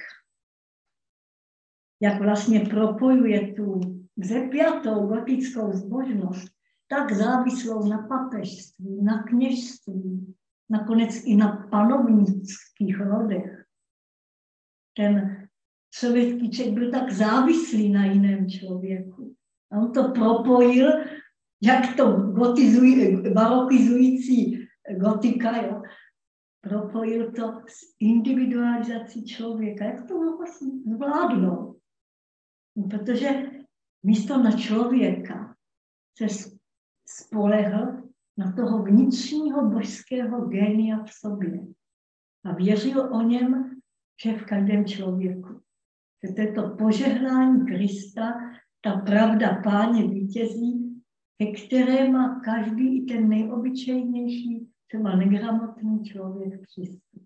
jak vlastně propojuje tu vzepjatou gotickou zbožnost, tak závislou na papežství, na kněžství, nakonec i na panovnických rodech. Ten sovětský Čech byl tak závislý na jiném člověku. A on to propojil, jak to barokizující gotika, jo, propojil to s individualizací člověka. Jak to mohl zvládnout? Protože místo na člověka se spolehl na toho vnitřního božského génia v sobě. A věřil o něm, že v každém člověku. Že to je to požehnání Krista, ta pravda Páně vítězí, ke které má každý i ten nejobyčejnější, třeba negramotný člověk přístup.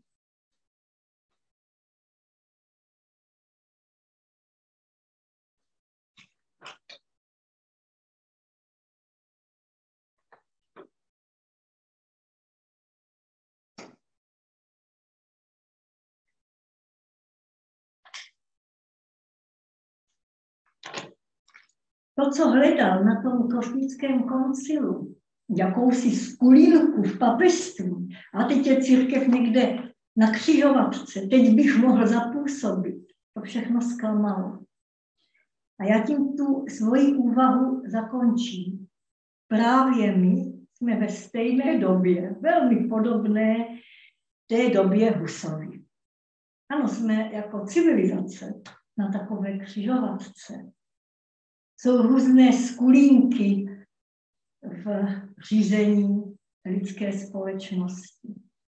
To, co hledal na tom kosmickém koncilu, jakousi skulínku v papežství a teď je církev někde na křižovatce, teď bych mohl zapůsobit. To všechno zklamalo. A já tím tu svoji úvahu zakončím. Právě my jsme ve stejné době, velmi podobné té době Husovi. Ano, jsme jako civilizace na takové křižovatce. Jsou různé skulínky v řízení lidské společnosti.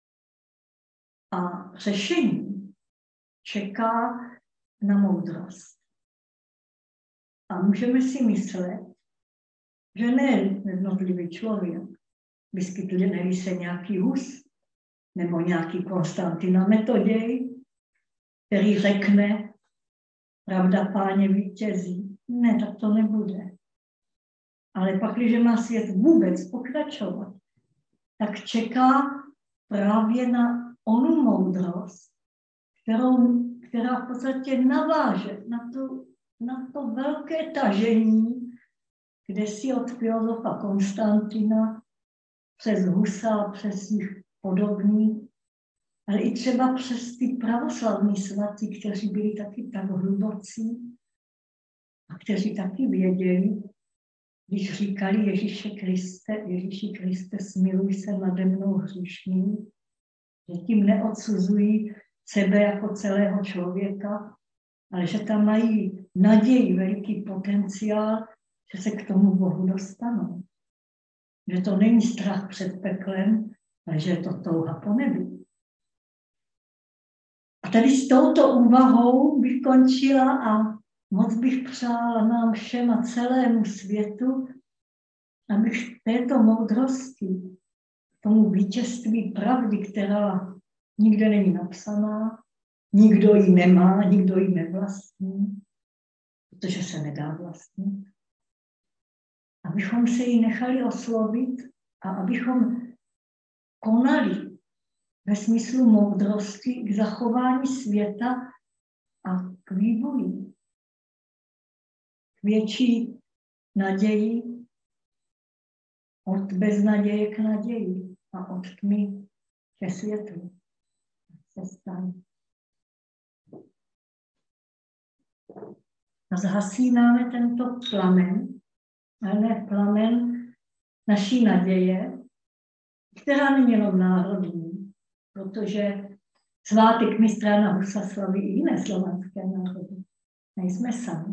A řešení čeká na moudrost. A můžeme si myslet, že ne jednotlivý člověk, vyskytuje se nějaký Hus nebo nějaký Konstantina Metoděj, který řekne, pravda Páně vítězí. Ne, tak to nebude. Ale pak, když má svět vůbec pokračovat, tak čeká právě na onu moudrost, která v podstatě naváže na to velké tažení, kde si od filozofa Konstantina přes Husa, přes jich podobný, ale i třeba přes ty pravoslavní svatí, kteří byli taky tak hlubocí a kteří taky věděli, když říkali Ježíši Kriste, smiluj se nade mnou hříšným, že tím neodsuzují sebe jako celého člověka, ale že tam mají naději, veliký potenciál, že se k tomu Bohu dostanou. Že to není strach před peklem, ale že je to touha po nebi. A tady s touto úvahou bych končila a moc bych přála nám všem a celému světu, abych této moudrosti, tomu vítězství pravdy, která nikde není napsaná, nikdo ji nemá, nikdo ji nevlastní, protože se nedá vlastnit, abychom se jí nechali oslovit a abychom konali ve smyslu moudrosti k zachování světa a k vývoji, k větší naději, od beznaděje k naději a od tmy ke světlu. Se stane. A zhasínáme tento plamen, ale ne plamen naší naděje, která není jenom národní, protože svátek mistra Jana Husa slaví i jiné slovanské národy. Nejsme sami.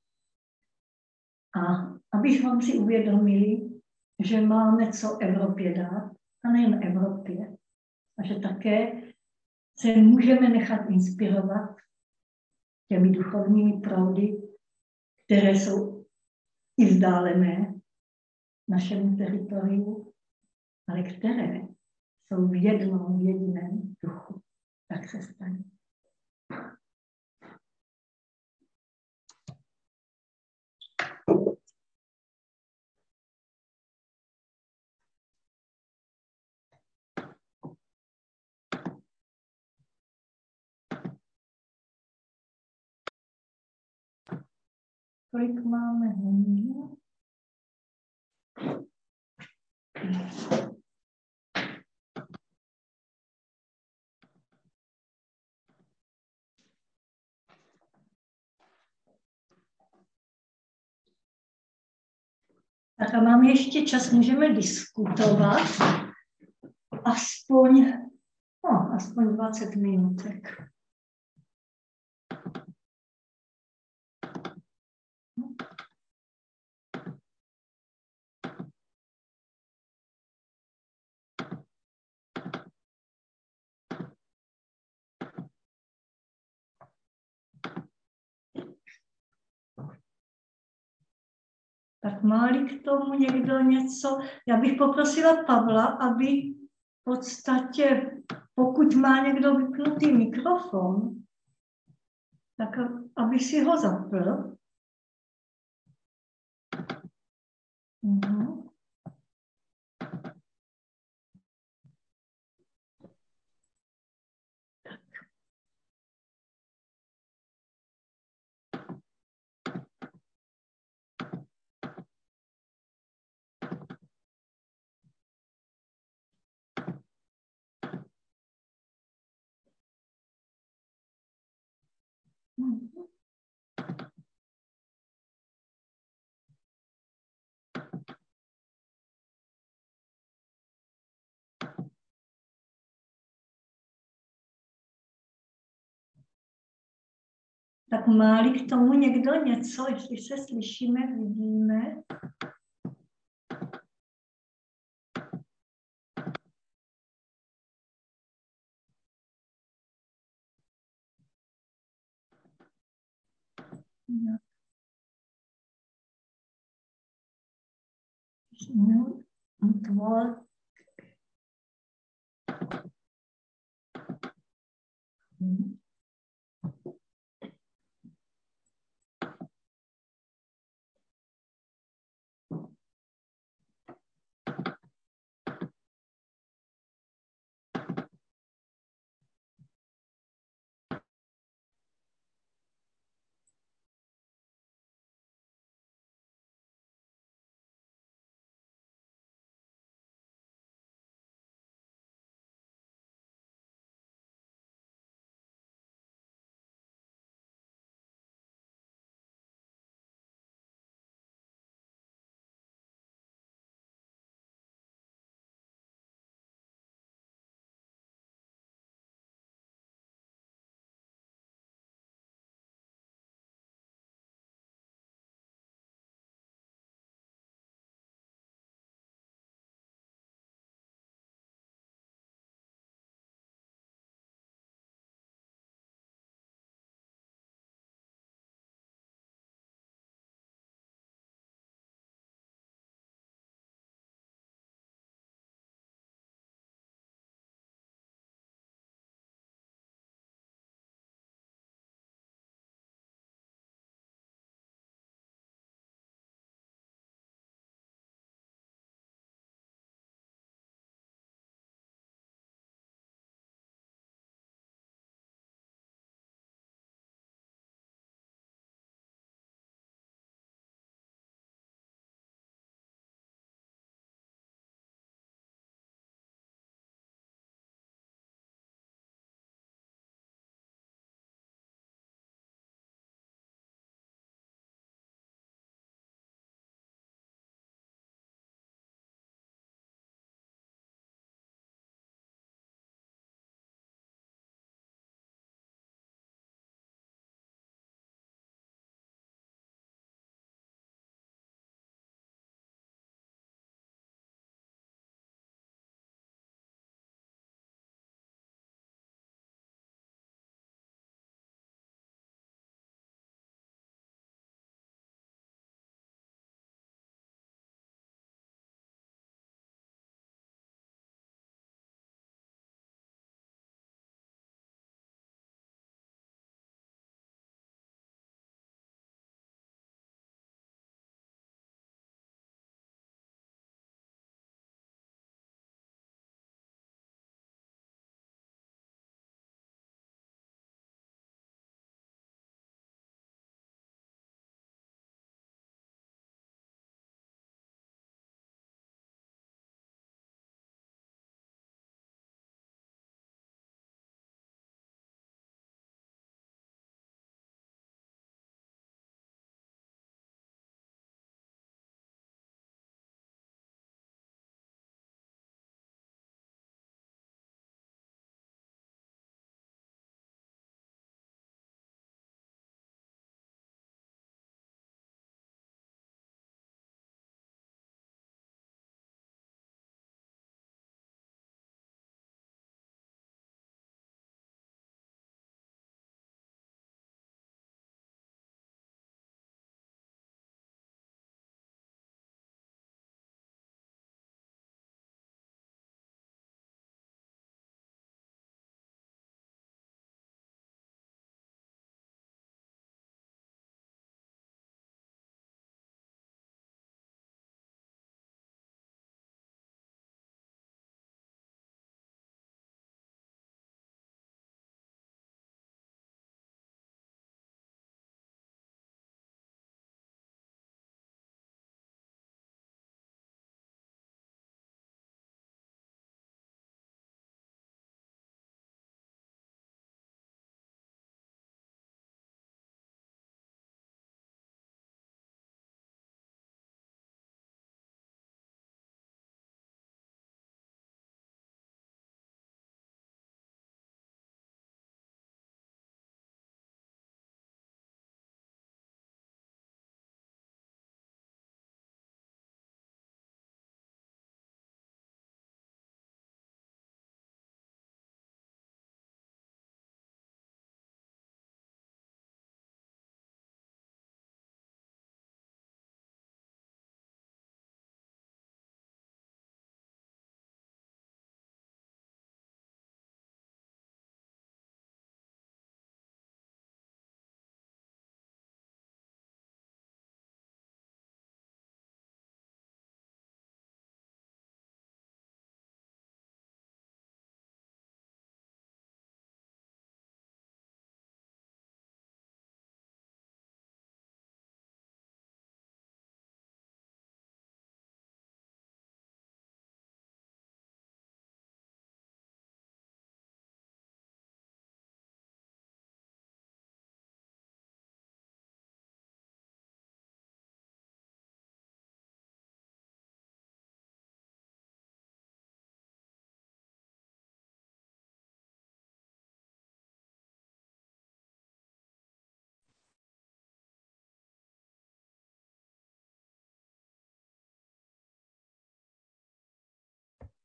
A abychom si uvědomili, že máme co Evropě dát, a nejen Evropě, a že také se můžeme nechat inspirovat těmi duchovními proudy, které jsou i vzdálené našemu teritoriu, ale které jsou v jednom jediném duchu. Tak se stane. Kolik máme hodin? Tak a máme ještě čas, můžeme diskutovat aspoň 20 minutek. Tak má-li k tomu někdo něco, já bych poprosila Pavla, aby v podstatě, pokud má někdo vypnutý mikrofon, tak aby si ho zapl. Mhm. Tak má-li k tomu někdo něco, jestli se slyšíme, vidíme. Tvor.